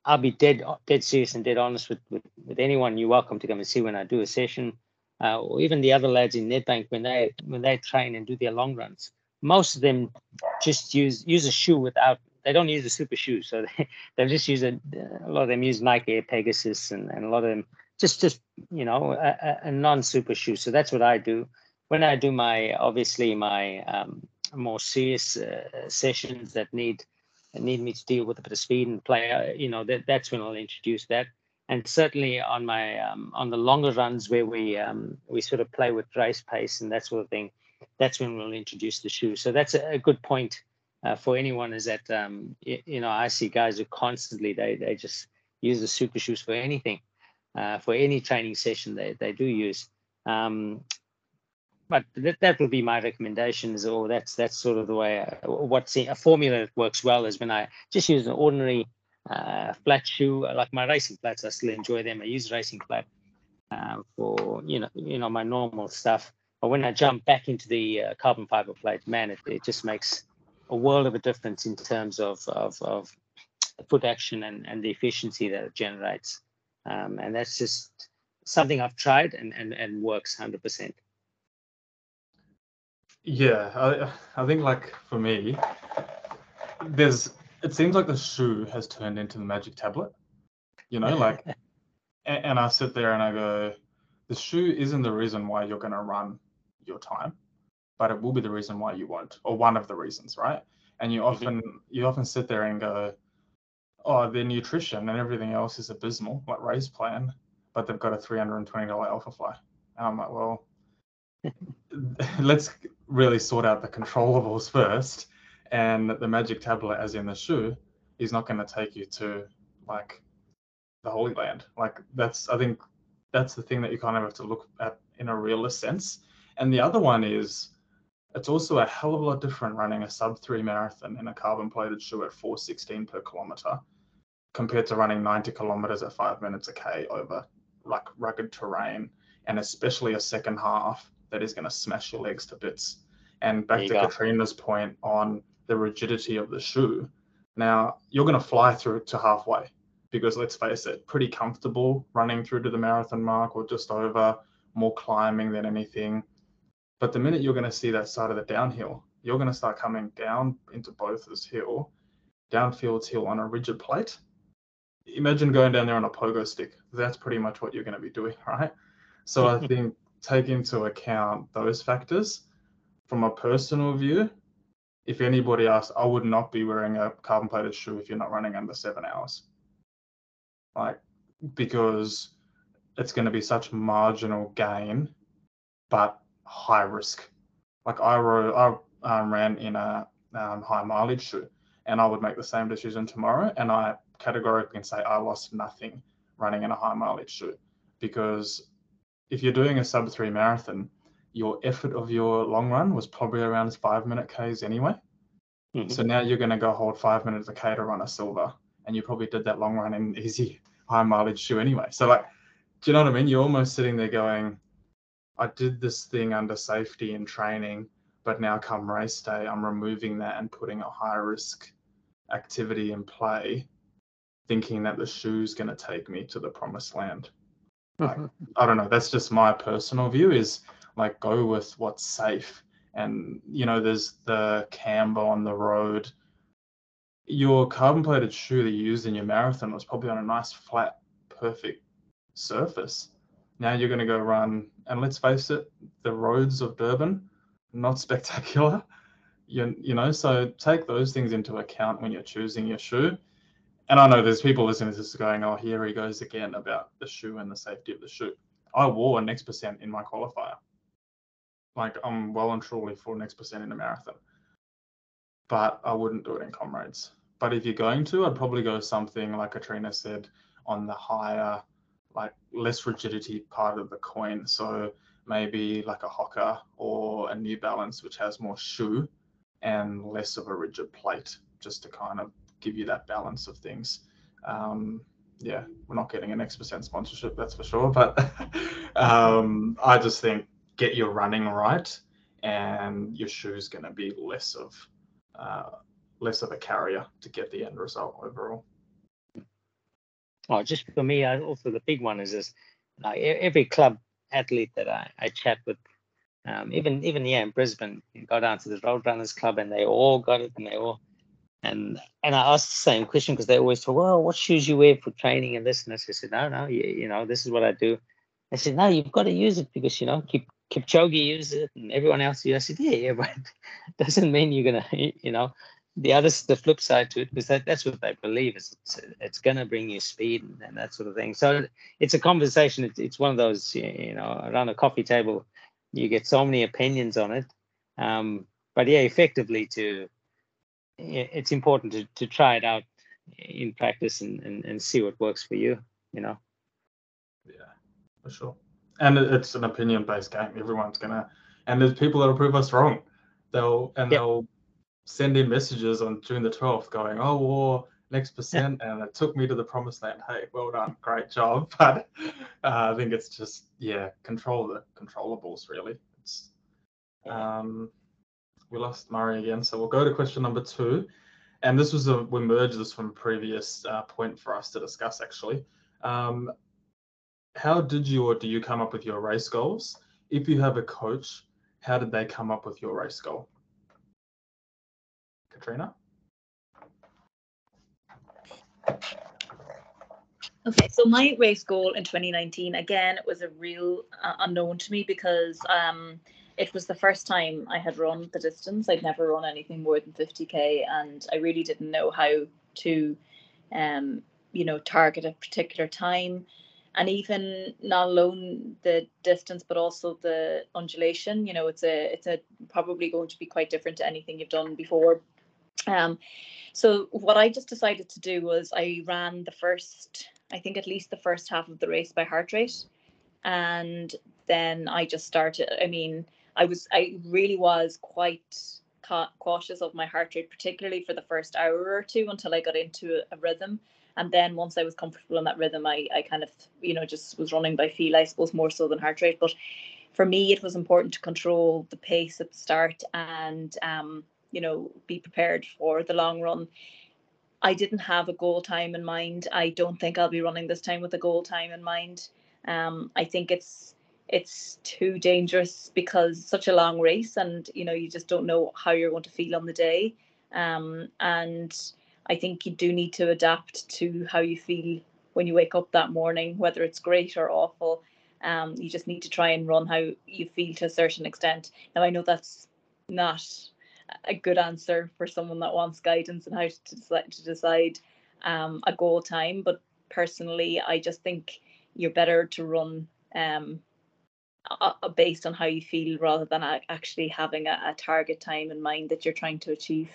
I'll be dead dead serious and dead honest with, with, with anyone. You're welcome to come and see when I do a session, uh, or even the other lads in Nedbank when they when they train and do their long runs. Most of them just use use a shoe without. They don't use a super shoe, so they they just use a. A lot of them use Nike Air Pegasus, and, and a lot of them just just you know a, a non super shoe. So that's what I do when I do my obviously my um, more serious uh, sessions that need. need me to deal with a bit of speed and play, uh, you know, that, that's when I'll introduce that. And certainly on my um, on the longer runs where we um, we sort of play with race pace and that sort of thing, that's when we'll introduce the shoe. So that's a, a good point uh, for anyone. Is that um, you, you know I see guys who constantly they they just use the super shoes for anything, uh, for any training session they they do use. Um, But that, that would be my recommendations, or that's that's sort of the way. I, what's a formula that works well is when I just use an ordinary uh, flat shoe, like my racing flats. I still enjoy them. I use racing flat uh, for you know you know my normal stuff. But when I jump back into the uh, carbon fiber plate, man, it, it just makes a world of a difference in terms of of, of foot action and, and the efficiency that it generates. Um, and that's just something I've tried and and, and works one hundred percent. Yeah, I, I think like for me, there's it seems like the shoe has turned into the magic tablet, you know, like, and, and I sit there and I go, the shoe isn't the reason why you're going to run your time, but it will be the reason why you won't, or one of the reasons, right? And you often mm-hmm. you often sit there and go, oh, their nutrition and everything else is abysmal, like Race Plan, but they've got a three hundred twenty dollars Alpha Fly. And I'm like, well, let's really sort out the controllables first, and the magic tablet, as in the shoe, is not going to take you to like the Holy Land. Like that's, I think that's the thing that you kind of have to look at in a realist sense. And the other one is, it's also a hell of a lot different running a sub three marathon in a carbon plated shoe at four sixteen per kilometer compared to running ninety kilometers at five minutes a K over like rugged terrain, and especially a second half that is going to smash your legs to bits. And back to go. Katrina's point on the rigidity of the shoe. Now, you're going to fly through to halfway because, let's face it, pretty comfortable running through to the marathon mark or just over, more climbing than anything. But the minute you're going to see that side of the downhill, you're going to start coming down into Botha's Hill, downfield's hill on a rigid plate. Imagine going down there on a pogo stick. That's pretty much what you're going to be doing, right? So I think take into account those factors. From a personal view, if anybody asks, I would not be wearing a carbon plated shoe if you're not running under seven hours. Like, because it's going to be such marginal gain, but high risk. Like I, rode, I um, ran in a um, high mileage shoe, and I would make the same decision tomorrow, and I categorically can say I lost nothing running in a high mileage shoe, because if you're doing a sub three marathon, your effort of your long run was probably around five minute Ks anyway. Mm-hmm. So now you're going to go hold five minutes a K to run a silver, and you probably did that long run in easy high mileage shoe anyway. So like, do you know what I mean? You're almost sitting there going, I did this thing under safety and training, but now come race day, I'm removing that and putting a high risk activity in play, thinking that the shoe's going to take me to the promised land. Like, I don't know, that's just my personal view, is like, go with what's safe. And, you know, there's the camber on the road. Your carbon plated shoe that you used in your marathon was probably on a nice, flat, perfect surface. Now you're going to go run, and let's face it, the roads of Durban, not spectacular. You, you know, so take those things into account when you're choosing your shoe. And I know there's people listening to this going, oh, here he goes again about the shoe and the safety of the shoe. I wore Next Percent in my qualifier. Like, I'm well and truly for Next Percent in a marathon. But I wouldn't do it in Comrades. But if you're going to, I'd probably go something, like Katrina said, on the higher, like less rigidity part of the coin. So maybe like a Hoka or a New Balance, which has more shoe and less of a rigid plate, just to kind of give you that balance of things. Um, yeah, we're not getting an X percent sponsorship, that's for sure. But um, I just think get your running right, and your shoe's going to be less of uh, less of a carrier to get the end result overall. Oh, just for me, I, also the big one is this, like e- every club athlete that I, I chat with, um, even even here in Brisbane, you go down to the Roadrunners Club and they all got it, and they all, and and I asked the same question because they always talk, well, what shoes you wear for training and this and this. I said, no, no, you, you know, this is what I do. I said, no, you've got to use it because, you know, Kip, Kipchoge uses it and everyone else uses it. I said, yeah, yeah, but it doesn't mean you're going to, you know, the other, the flip side to it, because that, that's what they believe is it's, it's going to bring you speed and, and that sort of thing. So it's a conversation. It's, it's one of those, you know, around a coffee table, you get so many opinions on it. Um, but yeah, effectively to, it's important to, to try it out in practice and, and, and see what works for you, you know. Yeah, for sure. And it's an opinion-based game. Everyone's gonna, and there's people that'll prove us wrong. They'll and Yep. they'll send in messages on June the twelfth going, oh, war, next percent, and it took me to the promised land. Hey, well done, great job. But uh, I think it's just, yeah, control the controllables, really. It's um, we lost Murray again, so we'll go to question number two. And this was a, we merged this from a previous uh, point for us to discuss, actually. Um, how did you or do you come up with your race goals? If you have a coach, how did they come up with your race goal? Katrina? Okay, so my race goal in twenty nineteen, again, it was a real uh, unknown to me because um, it was the first time I had run the distance. I'd never run anything more than fifty K, and I really didn't know how to, um, you know, target a particular time. And even not alone the distance, but also the undulation. You know, it's a it's a probably going to be quite different to anything you've done before. Um, so what I just decided to do was I ran the first, I think at least the first half of the race by heart rate. And then I just started, I mean, I was, I really was quite ca- cautious of my heart rate, particularly for the first hour or two until I got into a, a rhythm. And then once I was comfortable in that rhythm, I, I kind of, you know, just was running by feel, I suppose, more so than heart rate. But for me, it was important to control the pace at the start and, um, you know, be prepared for the long run. I didn't have a goal time in mind. I don't think I'll be running this time with a goal time in mind. Um, I think it's it's too dangerous because it's such a long race, and you know you just don't know how you're going to feel on the day. Um, and I think you do need to adapt to how you feel when you wake up that morning, whether it's great or awful. Um, you just need to try and run how you feel to a certain extent. Now I know that's not a good answer for someone that wants guidance on how to decide, to decide um, a goal time. But personally, I just think you're better to run um, uh, based on how you feel rather than actually having a, a target time in mind that you're trying to achieve.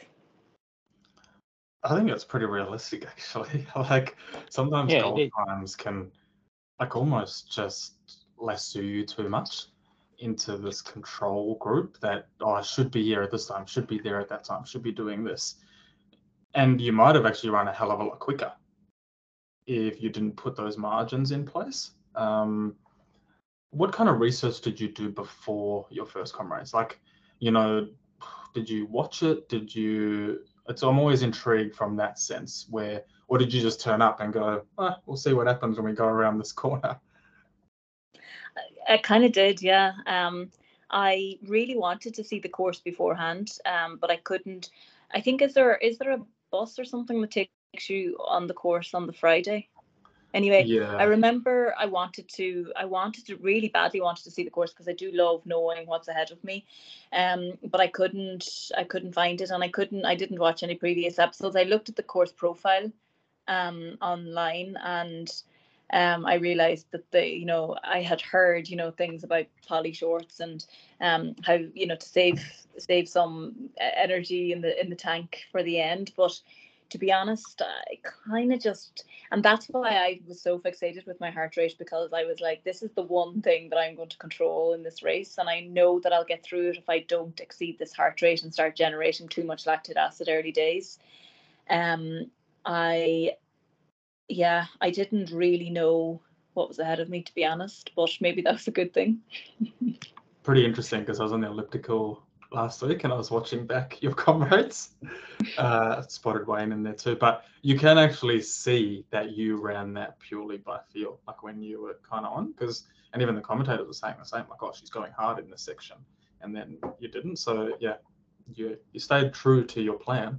I think it's pretty realistic, actually. Like sometimes Yeah, goal it- times can like almost just lasso you too much into this control group that, oh, I should be here at this time, should be there at that time, should be doing this. And you might have actually run a hell of a lot quicker if you didn't put those margins in place. Um, what kind of research did you do before your first com race? Like, you know, did you watch it? Did you, it's, I'm always intrigued from that sense where, or did you just turn up and go, oh, we'll see what happens when we go around this corner? I kind of did, yeah. Um, I really wanted to see the course beforehand, um, but I couldn't. I think is there is there a bus or something that takes you on the course on the Friday? Anyway, Yeah. I remember I wanted to, I wanted to really badly wanted to see the course because I do love knowing what's ahead of me, um, but I couldn't, I couldn't find it, and I couldn't, I didn't watch any previous episodes. I looked at the course profile, um, online, and um, I realized that the, you know, I had heard, you know, things about poly shorts and um, how, you know, to save save some energy in the in the tank for the end, but to be honest, I kind of just, and that's why I was so fixated with my heart rate, because I was like, this is the one thing that I'm going to control in this race. And I know that I'll get through it if I don't exceed this heart rate and start generating too much lactic acid early days. Um, I, yeah, I didn't really know what was ahead of me, to be honest, but maybe that was a good thing. Pretty interesting because I was on the elliptical last week, and I was watching back your comrades. Uh, spotted Wayne in there too, but you can actually see that you ran that purely by feel, like when you were kind of on, because and even the commentators were saying the same, like, oh, she's going hard in this section, and then you didn't. So yeah, you you stayed true to your plan.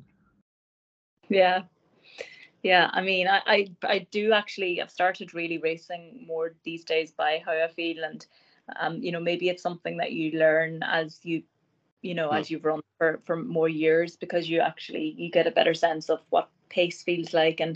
Yeah. Yeah, I mean, I, I, I do actually, I've started really racing more these days by how I feel. And, um, you know, maybe it's something that you learn as you, you know, as you've run for, for more years, because you actually, you get a better sense of what pace feels like. And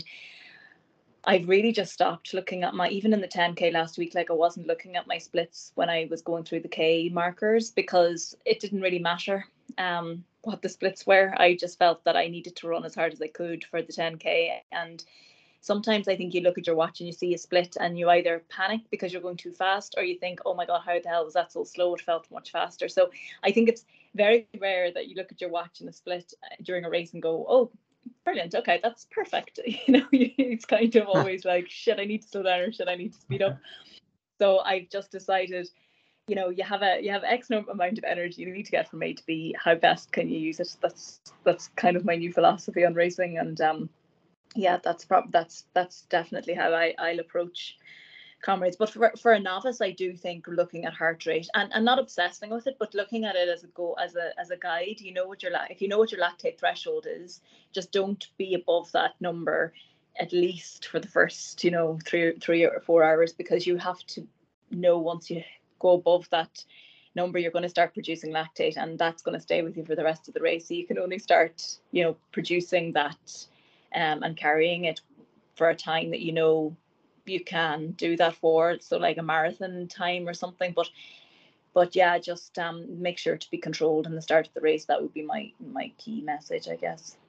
I've really just stopped looking at my, even in the ten K last week, like I wasn't looking at my splits when I was going through the K markers, because it didn't really matter um, what the splits were. I just felt that I needed to run as hard as I could for the ten K. And sometimes I think you look at your watch and you see a split and you either panic because you're going too fast, or you think, oh my God, how the hell was that so slow? It felt much faster. So I think it's very rare that you look at your watch in a split during a race and go, oh, brilliant, okay, that's perfect. You know, it's kind of always like, shit, I need to slow down, or shit, I need to speed up. So I've just decided, you know, you have a you have X number amount of energy you need to get from A to B. How best can you use it? That's that's kind of my new philosophy on racing. And um yeah, that's prob that's that's definitely how I, I'll approach comrades. But for, for a novice, I do think looking at heart rate and, and not obsessing with it, but looking at it as a go as a as a guide. You know what your if you know what your lactate threshold is, just don't be above that number at least for the first, you know, three three or four hours, because you have to know once you go above that number, you're going to start producing lactate, and that's going to stay with you for the rest of the race. So you can only start, you know, producing that um, and carrying it for a time that you know you can do that for, so like a marathon time or something. But but yeah, just um make sure to be controlled in the start of the race. That would be my my key message, I guess.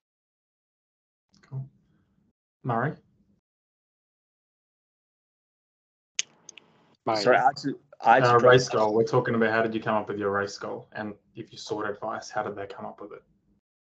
Cool. Murray? Murray. Sorry, I had to, I had to Uh, drop- race goal. We're talking about how did you come up with your race goal, and if you sought advice, how did they come up with it?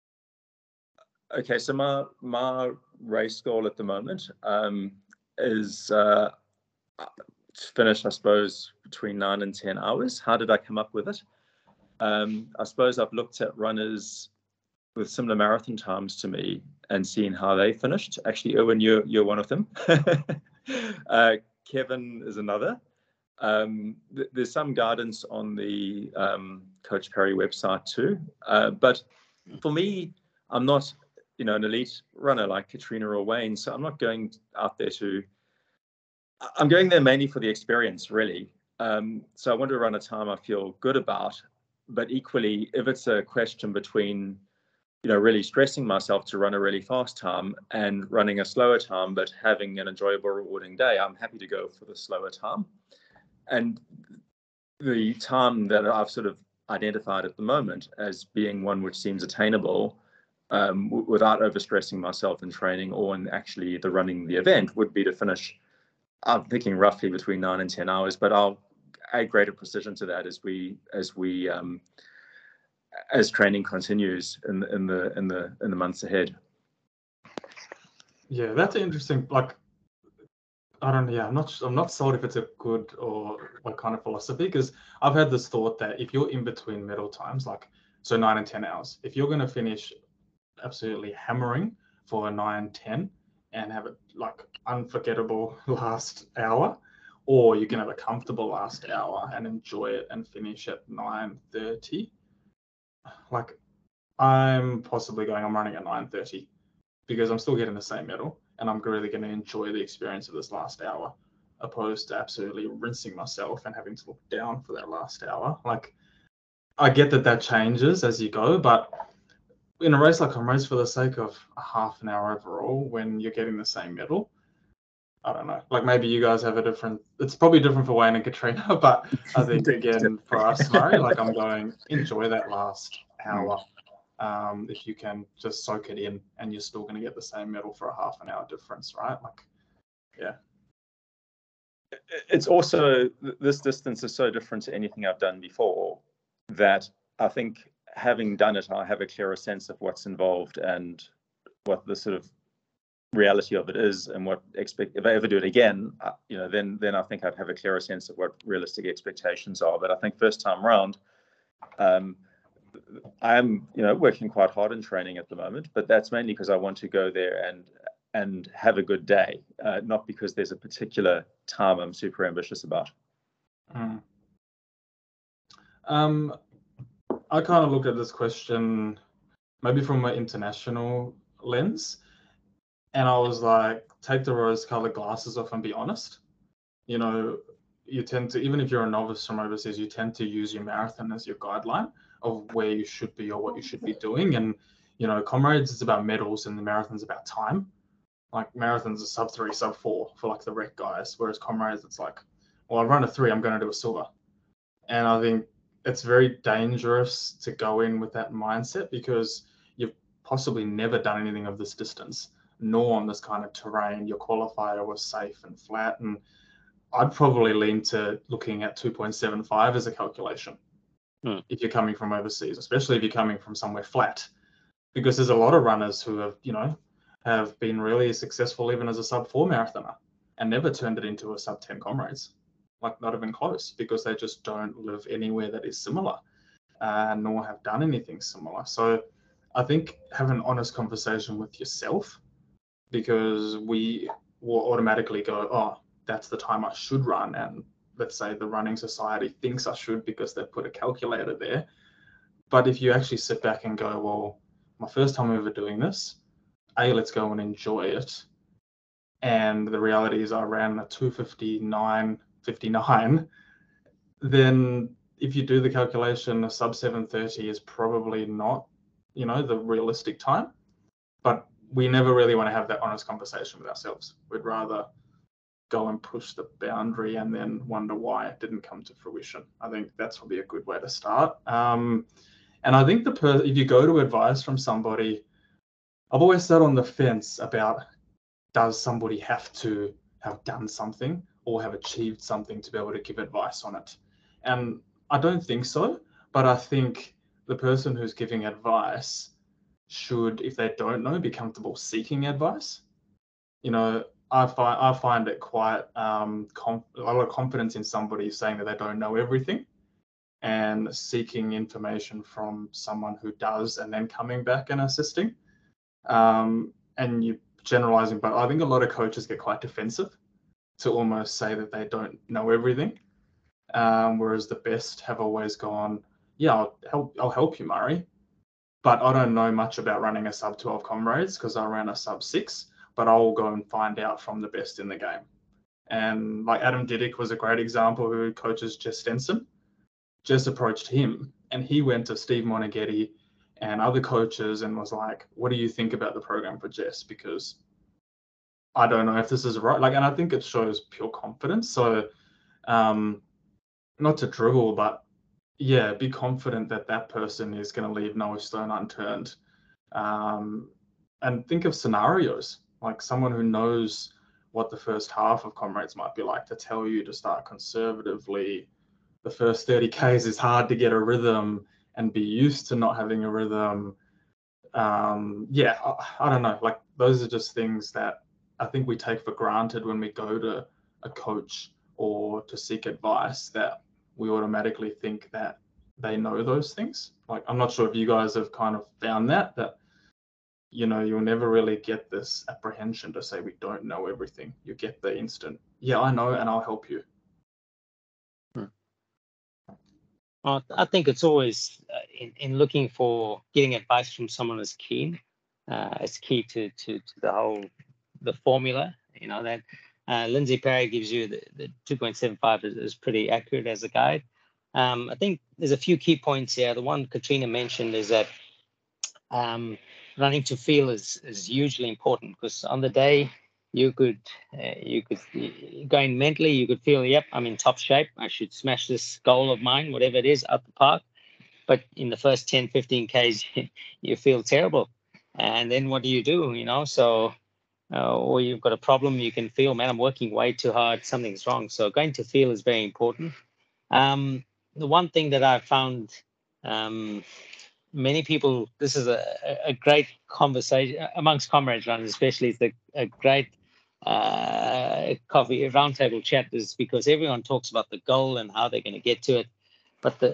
Okay, so my my race goal at the moment um, is uh, to finish, I suppose, between nine and ten hours. How did I come up with it? Um, I suppose I've looked at runners with similar marathon times to me and seen how they finished. Actually, Erwin, you're you're one of them. uh, Kevin is another. Um, th- there's some guidance on the um, Coach Perry website too, uh, but for me, I'm not, you know, an elite runner like Katrina or Wayne, so I'm not going out there to. I'm going there mainly for the experience, really. Um, so I want to run a time I feel good about, but equally, if it's a question between, you know, really stressing myself to run a really fast time and running a slower time, but having an enjoyable, rewarding day, I'm happy to go for the slower time. And the time that I've sort of identified at the moment as being one which seems attainable um, w- without overstressing myself in training or in actually the running the event would be to finish, I'm thinking roughly between nine and ten hours, but I'll add greater precision to that as we as we um, as training continues in the in the in the in the months ahead. Yeah, that's interesting. Like, I don't know. Yeah, I'm not. I'm not sold if it's a good or what kind of philosophy, because I've had this thought that if you're in between medal times, like so nine and ten hours, if you're going to finish absolutely hammering for a nine ten and have it like unforgettable last hour, or you can have a comfortable last hour and enjoy it and finish at nine thirty. Like, I'm possibly going. I'm running at nine thirty because I'm still getting the same medal, and I'm really going to enjoy the experience of this last hour, opposed to absolutely rinsing myself and having to look down for that last hour. Like, I get that that changes as you go, but in a race like Comrades, for the sake of a half an hour overall, when you're getting the same medal, I don't know. Like, maybe you guys have a different. It's probably different for Wayne and Katrina, but I think again for us, Murray, like I'm going enjoy that last hour. Um, if you can just soak it in, and you're still going to get the same medal for a half an hour difference, right? Like, yeah. It's also, this distance is so different to anything I've done before that I think having done it, I have a clearer sense of what's involved and what the sort of reality of it is, and what expect if I ever do it again, uh, you know, then then I think I'd have a clearer sense of what realistic expectations are. But I think first time round, um, I'm, you know, working quite hard in training at the moment, but that's mainly because I want to go there and and have a good day, uh, not because there's a particular time I'm super ambitious about. Mm. Um, I kind of look at this question maybe from an international lens, and I was like, take the rose-colored glasses off and be honest. You know, you tend to, even if you're a novice from overseas, you tend to use your marathon as your guideline of where you should be or what you should be doing. And, you know, Comrades is about medals and the marathon's about time. Like marathons are sub three, sub four for like the rec guys, whereas Comrades, it's like, well, I run a three, I'm going to do a silver. And I think it's very dangerous to go in with that mindset because you've possibly never done anything of this distance, nor on this kind of terrain. Your qualifier was safe and flat. And I'd probably lean to looking at two point seven five as a calculation Hmm. if you're coming from overseas, especially if you're coming from somewhere flat, because there's a lot of runners who have, you know, have been really successful even as a sub four marathoner and never turned it into a sub ten Comrades, like not even close, because they just don't live anywhere that is similar, uh, nor have done anything similar. So I think have an honest conversation with yourself, because we will automatically go, oh, that's the time I should run. And let's say the Running Society thinks I should because they've put a calculator there. But if you actually sit back and go, well, my first time ever doing this, A, let's go and enjoy it. And the reality is I ran a two fifty-nine fifty-nine, then if you do the calculation, a sub seven thirty is probably not, you know, the realistic time. But we never really want to have that honest conversation with ourselves. We'd rather go and push the boundary and then wonder why it didn't come to fruition. I think that's probably a good way to start. Um, and I think the per- if you go to advice from somebody, I've always sat on the fence about, does somebody have to have done something or have achieved something to be able to give advice on it? And I don't think so, but I think the person who's giving advice should, if they don't know, be comfortable seeking advice. You know, I find I find it quite um, conf- a lot of confidence in somebody saying that they don't know everything, and seeking information from someone who does, and then coming back and assisting. Um, and you generalizing, but I think a lot of coaches get quite defensive to almost say that they don't know everything. Um, whereas the best have always gone, yeah, I'll help, I'll help you, Murray, but I don't know much about running a sub twelve Comrades because I ran a sub six. But I'll go and find out from the best in the game. And like Adam Didyk was a great example, who coaches Jess Stenson. Jess approached him and he went to Steve Monaghetti and other coaches and was like, what do you think about the program for Jess? Because I don't know if this is right. Like, and I think it shows pure confidence. So um, not to dribble, but yeah, be confident that that person is going to leave no stone unturned. Um, and think of scenarios. Like someone who knows what the first half of Comrades might be like to tell you to start conservatively. The first thirty Ks is hard to get a rhythm and be used to not having a rhythm. Um, yeah, I, I don't know. Like those are just things that I think we take for granted when we go to a coach or to seek advice, that we automatically think that they know those things. Like, I'm not sure if you guys have kind of found that, that you know, you'll never really get this apprehension to say we don't know everything. You get the instant, yeah, I know, and I'll help you. Hmm. Well, I think it's always uh, in, in looking for getting advice from someone who's keen. Uh, it's key to, to to the whole the formula. You know that uh, Lindsay Perry gives you the, the two point seven five is, is pretty accurate as a guide. Um, I think there's a few key points here. The one Katrina mentioned is that um, running to feel is is hugely important, because on the day you could uh, you could going mentally you could feel, yep, I'm in top shape, I should smash this goal of mine, whatever it is, up the park. But in the first ten, fifteen Ks you feel terrible, and then what do you do? You know, so uh, or you've got a problem, you can feel, man, I'm working way too hard, something's wrong. So going to feel is very important. Um, the one thing that I found, um, many people, this is a, a great conversation amongst Comrades runners, especially, it's a, a great uh, coffee roundtable chat, is because everyone talks about the goal and how they're going to get to it. But the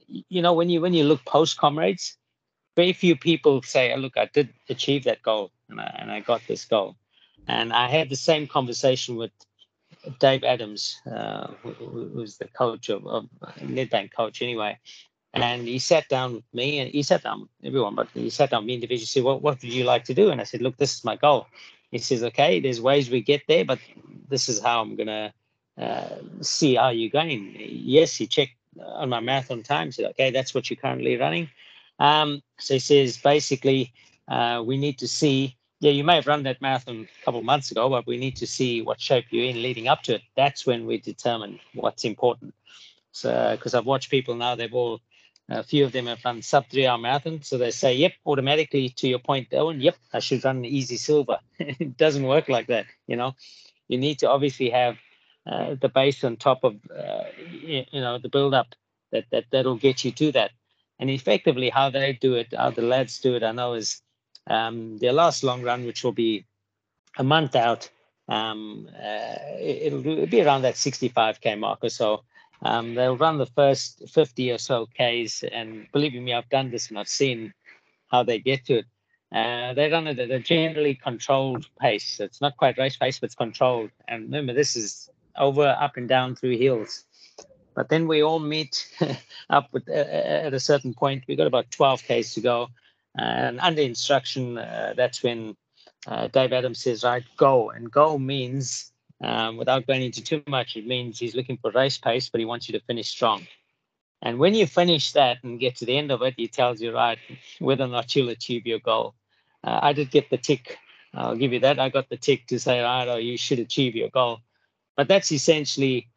you know, when you when you look post comrades, very few people say, oh, look, I did achieve that goal and I, and I got this goal. And I had the same conversation with Dave Adams, uh, who, who's the coach of, of Nedbank coach anyway. And he sat down with me, and he sat down with everyone, but he sat down with me individually. Said, "What what would you like to do?" And I said, "Look, this is my goal." He says, "Okay, there's ways we get there, but this is how I'm gonna uh, see how you're going." Yes, he checked on my marathon time. Said, "Okay, that's what you're currently running." Um, so he says, basically, uh, we need to see. Yeah, you may have run that marathon a couple of months ago, but we need to see what shape you're in leading up to it. That's when we determine what's important. So, because I've watched people now, they've all, a few of them have run sub three hour marathon. So they say, yep, automatically to your point, Owen, yep, I should run an easy silver. It doesn't work like that. You know, you need to obviously have uh, the base on top of, uh, you, you know, the build up that, that, that'll get you to that. And effectively how they do it, how the lads do it, I know is um, their last long run, which will be a month out. Um, uh, it, it'll be around that sixty-five K mark or so. Um, they'll run the first fifty or so Ks, and believe me, I've done this and I've seen how they get to it. Uh, they run it at a generally controlled pace. It's not quite race pace, but it's controlled. And remember, this is over, up and down through hills. But then we all meet up with, uh, at a certain point. We've got about twelve Ks to go. And under instruction, uh, that's when uh, Dave Adams says, right, go. And go means, um, without going into too much, it means he's looking for race pace, but he wants you to finish strong. And when you finish that and get to the end of it, he tells you, right, whether or not you'll achieve your goal. Uh, I did get the tick. I'll give you that. I got the tick to say, right, oh, you should achieve your goal. But that's essentially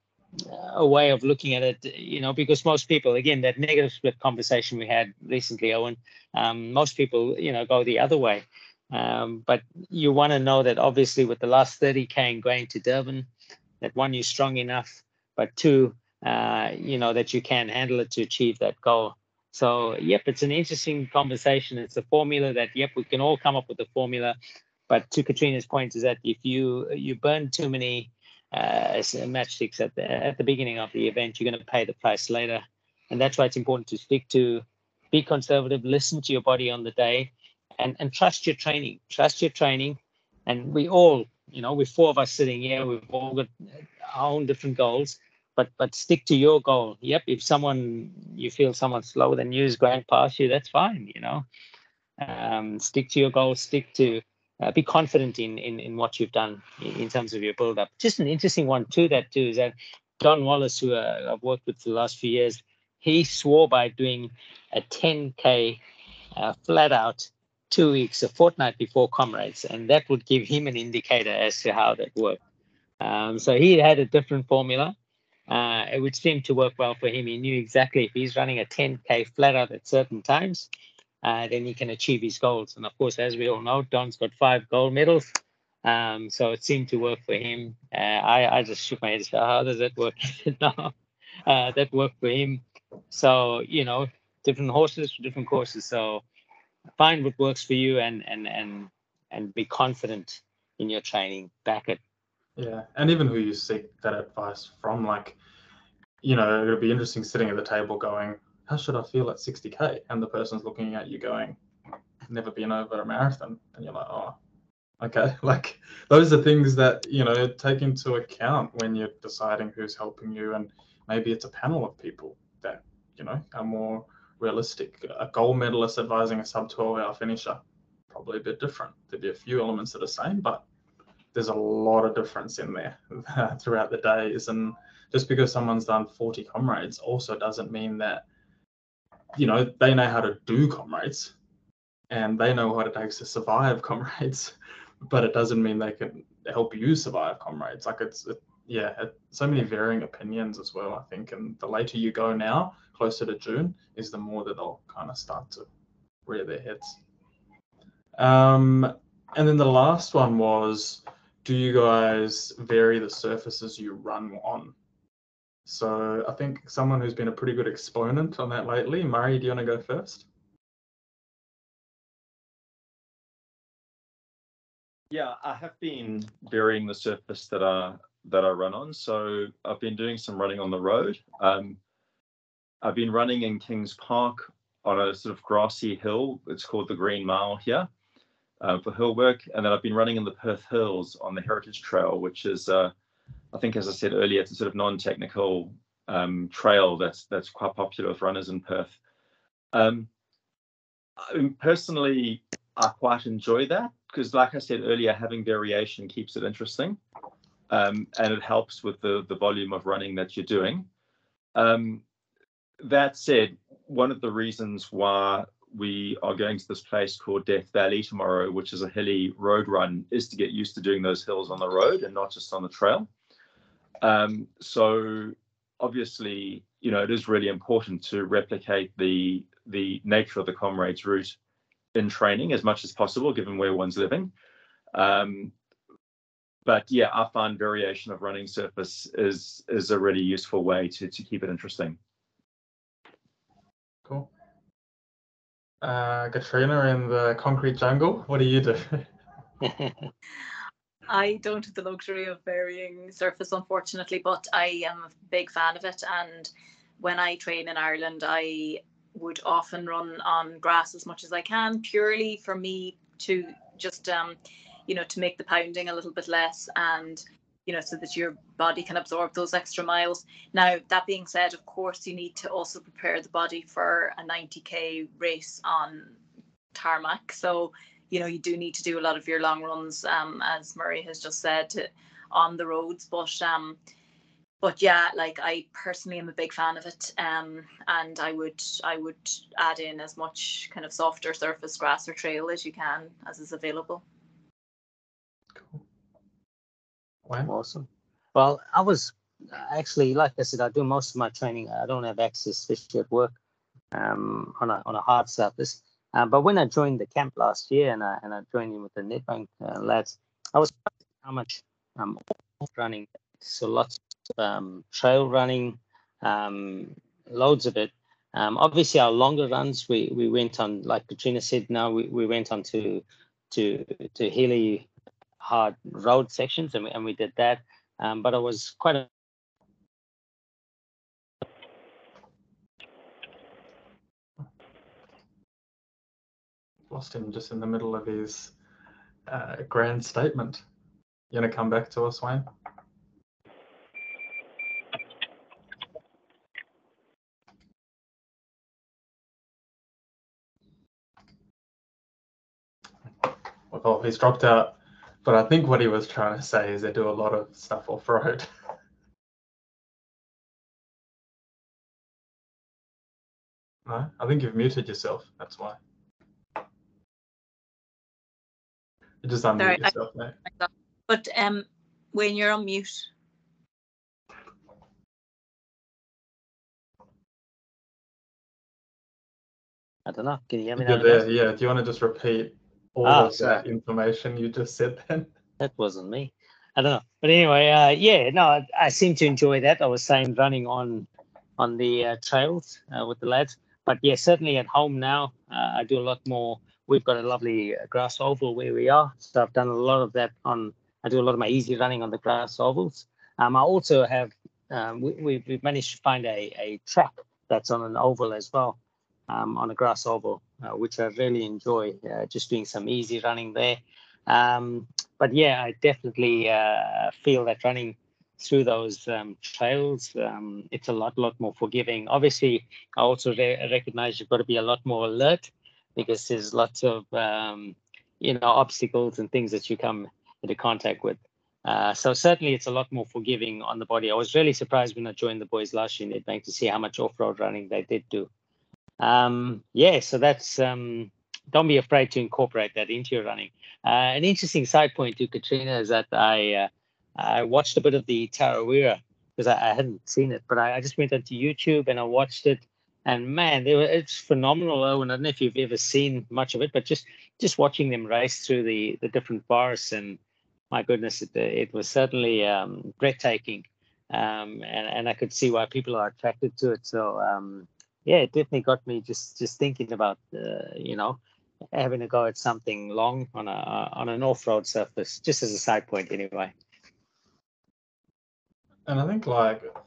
a way of looking at it, you know, because most people, again, that negative split conversation we had recently, Owen, um, most people, you know, go the other way. Um, but you want to know that obviously with the last thirty K and going to Durban, that one, you're strong enough, but two, uh, you know, that you can handle it to achieve that goal. So, yep, it's an interesting conversation. It's a formula that, yep, we can all come up with a formula. But to Katrina's point is that if you you burn too many uh, matchsticks at the, at the beginning of the event, you're going to pay the price later. And that's why it's important to stick to, be conservative, listen to your body on the day, and, and trust your training. Trust your training. And we all, you know, we're four of us sitting here, we've all got our own different goals, but but stick to your goal. Yep, if someone, you feel someone slower than you is going past you, that's fine, you know. Um, stick to your goals, stick to, uh, be confident in, in in what you've done in, in terms of your build up. Just an interesting one too, that too, is that Don Wallace, who uh, I've worked with for the last few years, he swore by doing a ten K uh, flat out two weeks, a fortnight before Comrades, and that would give him an indicator as to how that worked. Um, so he had a different formula. Uh, it would seem to work well for him. He knew exactly if he's running a ten K flat out at certain times, uh, then he can achieve his goals. And of course, as we all know, Don's got five gold medals. Um, so it seemed to work for him. Uh, I, I just shook my head and said, how does that work? No, uh, that worked for him. So, you know, different horses for different courses. So find what works for you, and and and and be confident in your training. Back it. Yeah, and even who you seek that advice from, like, you know, it'll be interesting sitting at the table going, how should I feel at sixty K? And the person's looking at you going, never been over a marathon. And you're like, oh, okay. Like, those are things that, you know, take into account when you're deciding who's helping you. And maybe it's a panel of people that, you know, are more realistic. A gold medalist advising a sub twelve hour finisher, probably a bit different. There'd be a few elements that are the same, but there's a lot of difference in there throughout the days. And just because someone's done forty Comrades also doesn't mean that, you know, they know how to do Comrades and they know what it takes to survive Comrades, but it doesn't mean they can help you survive Comrades. Like, it's, it, yeah, it, so many varying opinions as well, I think. And the later you go now, closer to June, is the more that they'll kind of start to rear their heads. Um, and then the last one was, do you guys vary the surfaces you run on? So I think someone who's been a pretty good exponent on that lately, Murray, do you want to go first? Yeah, I have been varying the surface that I that I run on. So I've been doing some running on the road. Um, I've been running in Kings Park on a sort of grassy hill. It's called the Green Mile here uh, for hill work. And then I've been running in the Perth Hills on the Heritage Trail, which is, uh, I think, as I said earlier, it's a sort of non-technical um, trail that's that's quite popular with runners in Perth. Um, I mean, personally, I quite enjoy that because, like I said earlier, having variation keeps it interesting, um, and it helps with the the volume of running that you're doing. Um, that said, one of the reasons why we are going to this place called Death Valley tomorrow, which is a hilly road run, is to get used to doing those hills on the road and not just on the trail. Um, so obviously, you know, it is really important to replicate the the nature of the Comrades route in training as much as possible, given where one's living. Um, but yeah, I find variation of running surface is is a really useful way to to keep it interesting. Cool. Uh, Katrina, in the concrete jungle, what do you do? I don't have the luxury of varying surface, unfortunately, but I am a big fan of it. And when I train in Ireland, I would often run on grass as much as I can, purely for me to just, um, you know, to make the pounding a little bit less and, you know, so that your body can absorb those extra miles. Now, that being said, of course, you need to also prepare the body for a ninety K race on tarmac. So, you know, you do need to do a lot of your long runs, um, as Murray has just said, to, on the roads. But um, but yeah, like I personally am a big fan of it, um, and I would I would add in as much kind of softer surface grass or trail as you can, as is available. Cool. Wayne? Awesome. Well, I was actually, like I said, I do most of my training. I don't have access, especially at work, um, on a on a hard surface. Um, but when I joined the camp last year and I and I joined in with the Nedbank uh, lads, I was surprised how much um running, so lots of um, trail running, um, loads of it. Um, obviously, our longer runs, we we went on, like Katrina said. Now we, we went on to to to hilly, hard road sections, and we, and we did that. Um, but it was quite a Lost him just in the middle of his uh, grand statement. You gonna come back to us, Wayne? Well, he's dropped out, but I think what he was trying to say is they do a lot of stuff off-road. No, I think you've muted yourself. That's why. You just unmute Sorry, yourself, mate. I, but um, when you're on mute. I don't know. Can you hear me You're now? there, guys? yeah. Do you want to just repeat all Ah, of sorry. that information you just said then? That wasn't me. I don't know. But anyway, uh, yeah, no, I, I seem to enjoy that. I was saying running on on the uh, trails uh, with the lads. But yeah, certainly at home now, uh, I do a lot more. We've got a lovely uh, grass oval where we are. So I've done a lot of that on, I do a lot of my easy running on the grass ovals. Um, I also have, um, we, we, we've managed to find a, a track that's on an oval as well, um, on a grass oval, uh, which I really enjoy, uh, just doing some easy running there. Um, but yeah, I definitely uh, feel that running through those um, trails, um, it's a lot, lot more forgiving. Obviously, I also re- recognize you've got to be a lot more alert because there's lots of, um, you know, obstacles and things that you come into contact with. Uh, so certainly it's a lot more forgiving on the body. I was really surprised when I joined the boys last year in Nedbank to see how much off-road running they did do. Um, yeah, so that's, um, don't be afraid to incorporate that into your running. Uh, an interesting side point to Katrina is that I uh, I watched a bit of the Tarawera because I, I hadn't seen it, but I, I just went onto YouTube and I watched it, and man, they were, it's phenomenal. Owen, I don't know if you've ever seen much of it, but just just watching them race through the the different bars, and my goodness, it, it was certainly um, breathtaking, um, and and I could see why people are attracted to it. So um, yeah, it definitely got me just just thinking about uh, you know, having a go at something long on a on an off-road surface, just as a side point anyway. And I think like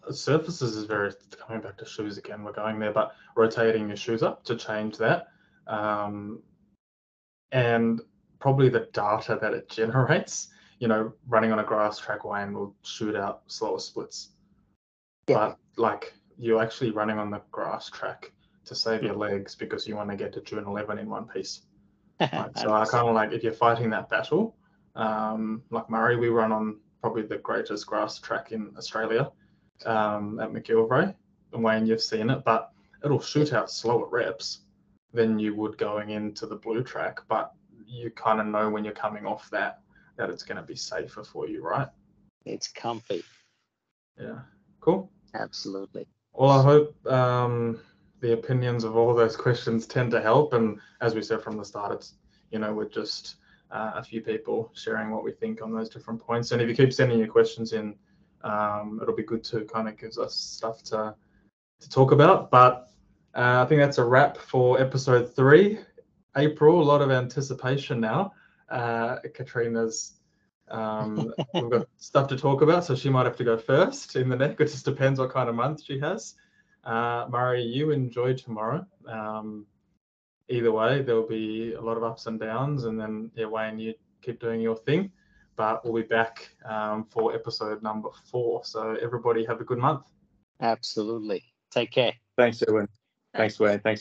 surfaces is very, coming back to shoes again, we're going there, but rotating your shoes up to change that. Um, and probably the data that it generates, you know, running on a grass track, Wayne will shoot out slower splits. Yeah. But like you're actually running on the grass track to save your legs because you want to get to June eleven in one piece. Right? So I kind of like, if you're fighting that battle, um, like Murray, we run on probably the greatest grass track in Australia, um, at McGilvray. And Wayne, you've seen it, but it'll shoot out slower reps than you would going into the blue track. But you kind of know when you're coming off that, that it's going to be safer for you, right? It's comfy. Yeah. Cool. Absolutely. Well, I hope um, the opinions of all those questions tend to help. And as we said from the start, it's, you know, we're just uh, a few people sharing what we think on those different points. And if you keep sending your questions in, um, it'll be good to kind of gives us stuff to to talk about. But uh, I think that's a wrap for episode three. April, a lot of anticipation now. Uh, Katrina's um, we've got stuff to talk about, so she might have to go first in the neck. It just depends what kind of month she has. Uh, Murray, you enjoy tomorrow. Um, either way, there'll be a lot of ups and downs, and then yeah, Wayne, you keep doing your thing. But we'll be back um, for episode number four. So everybody have a good month. Absolutely. Take care. Thanks, Erwin. Thanks, Wayne. Thanks.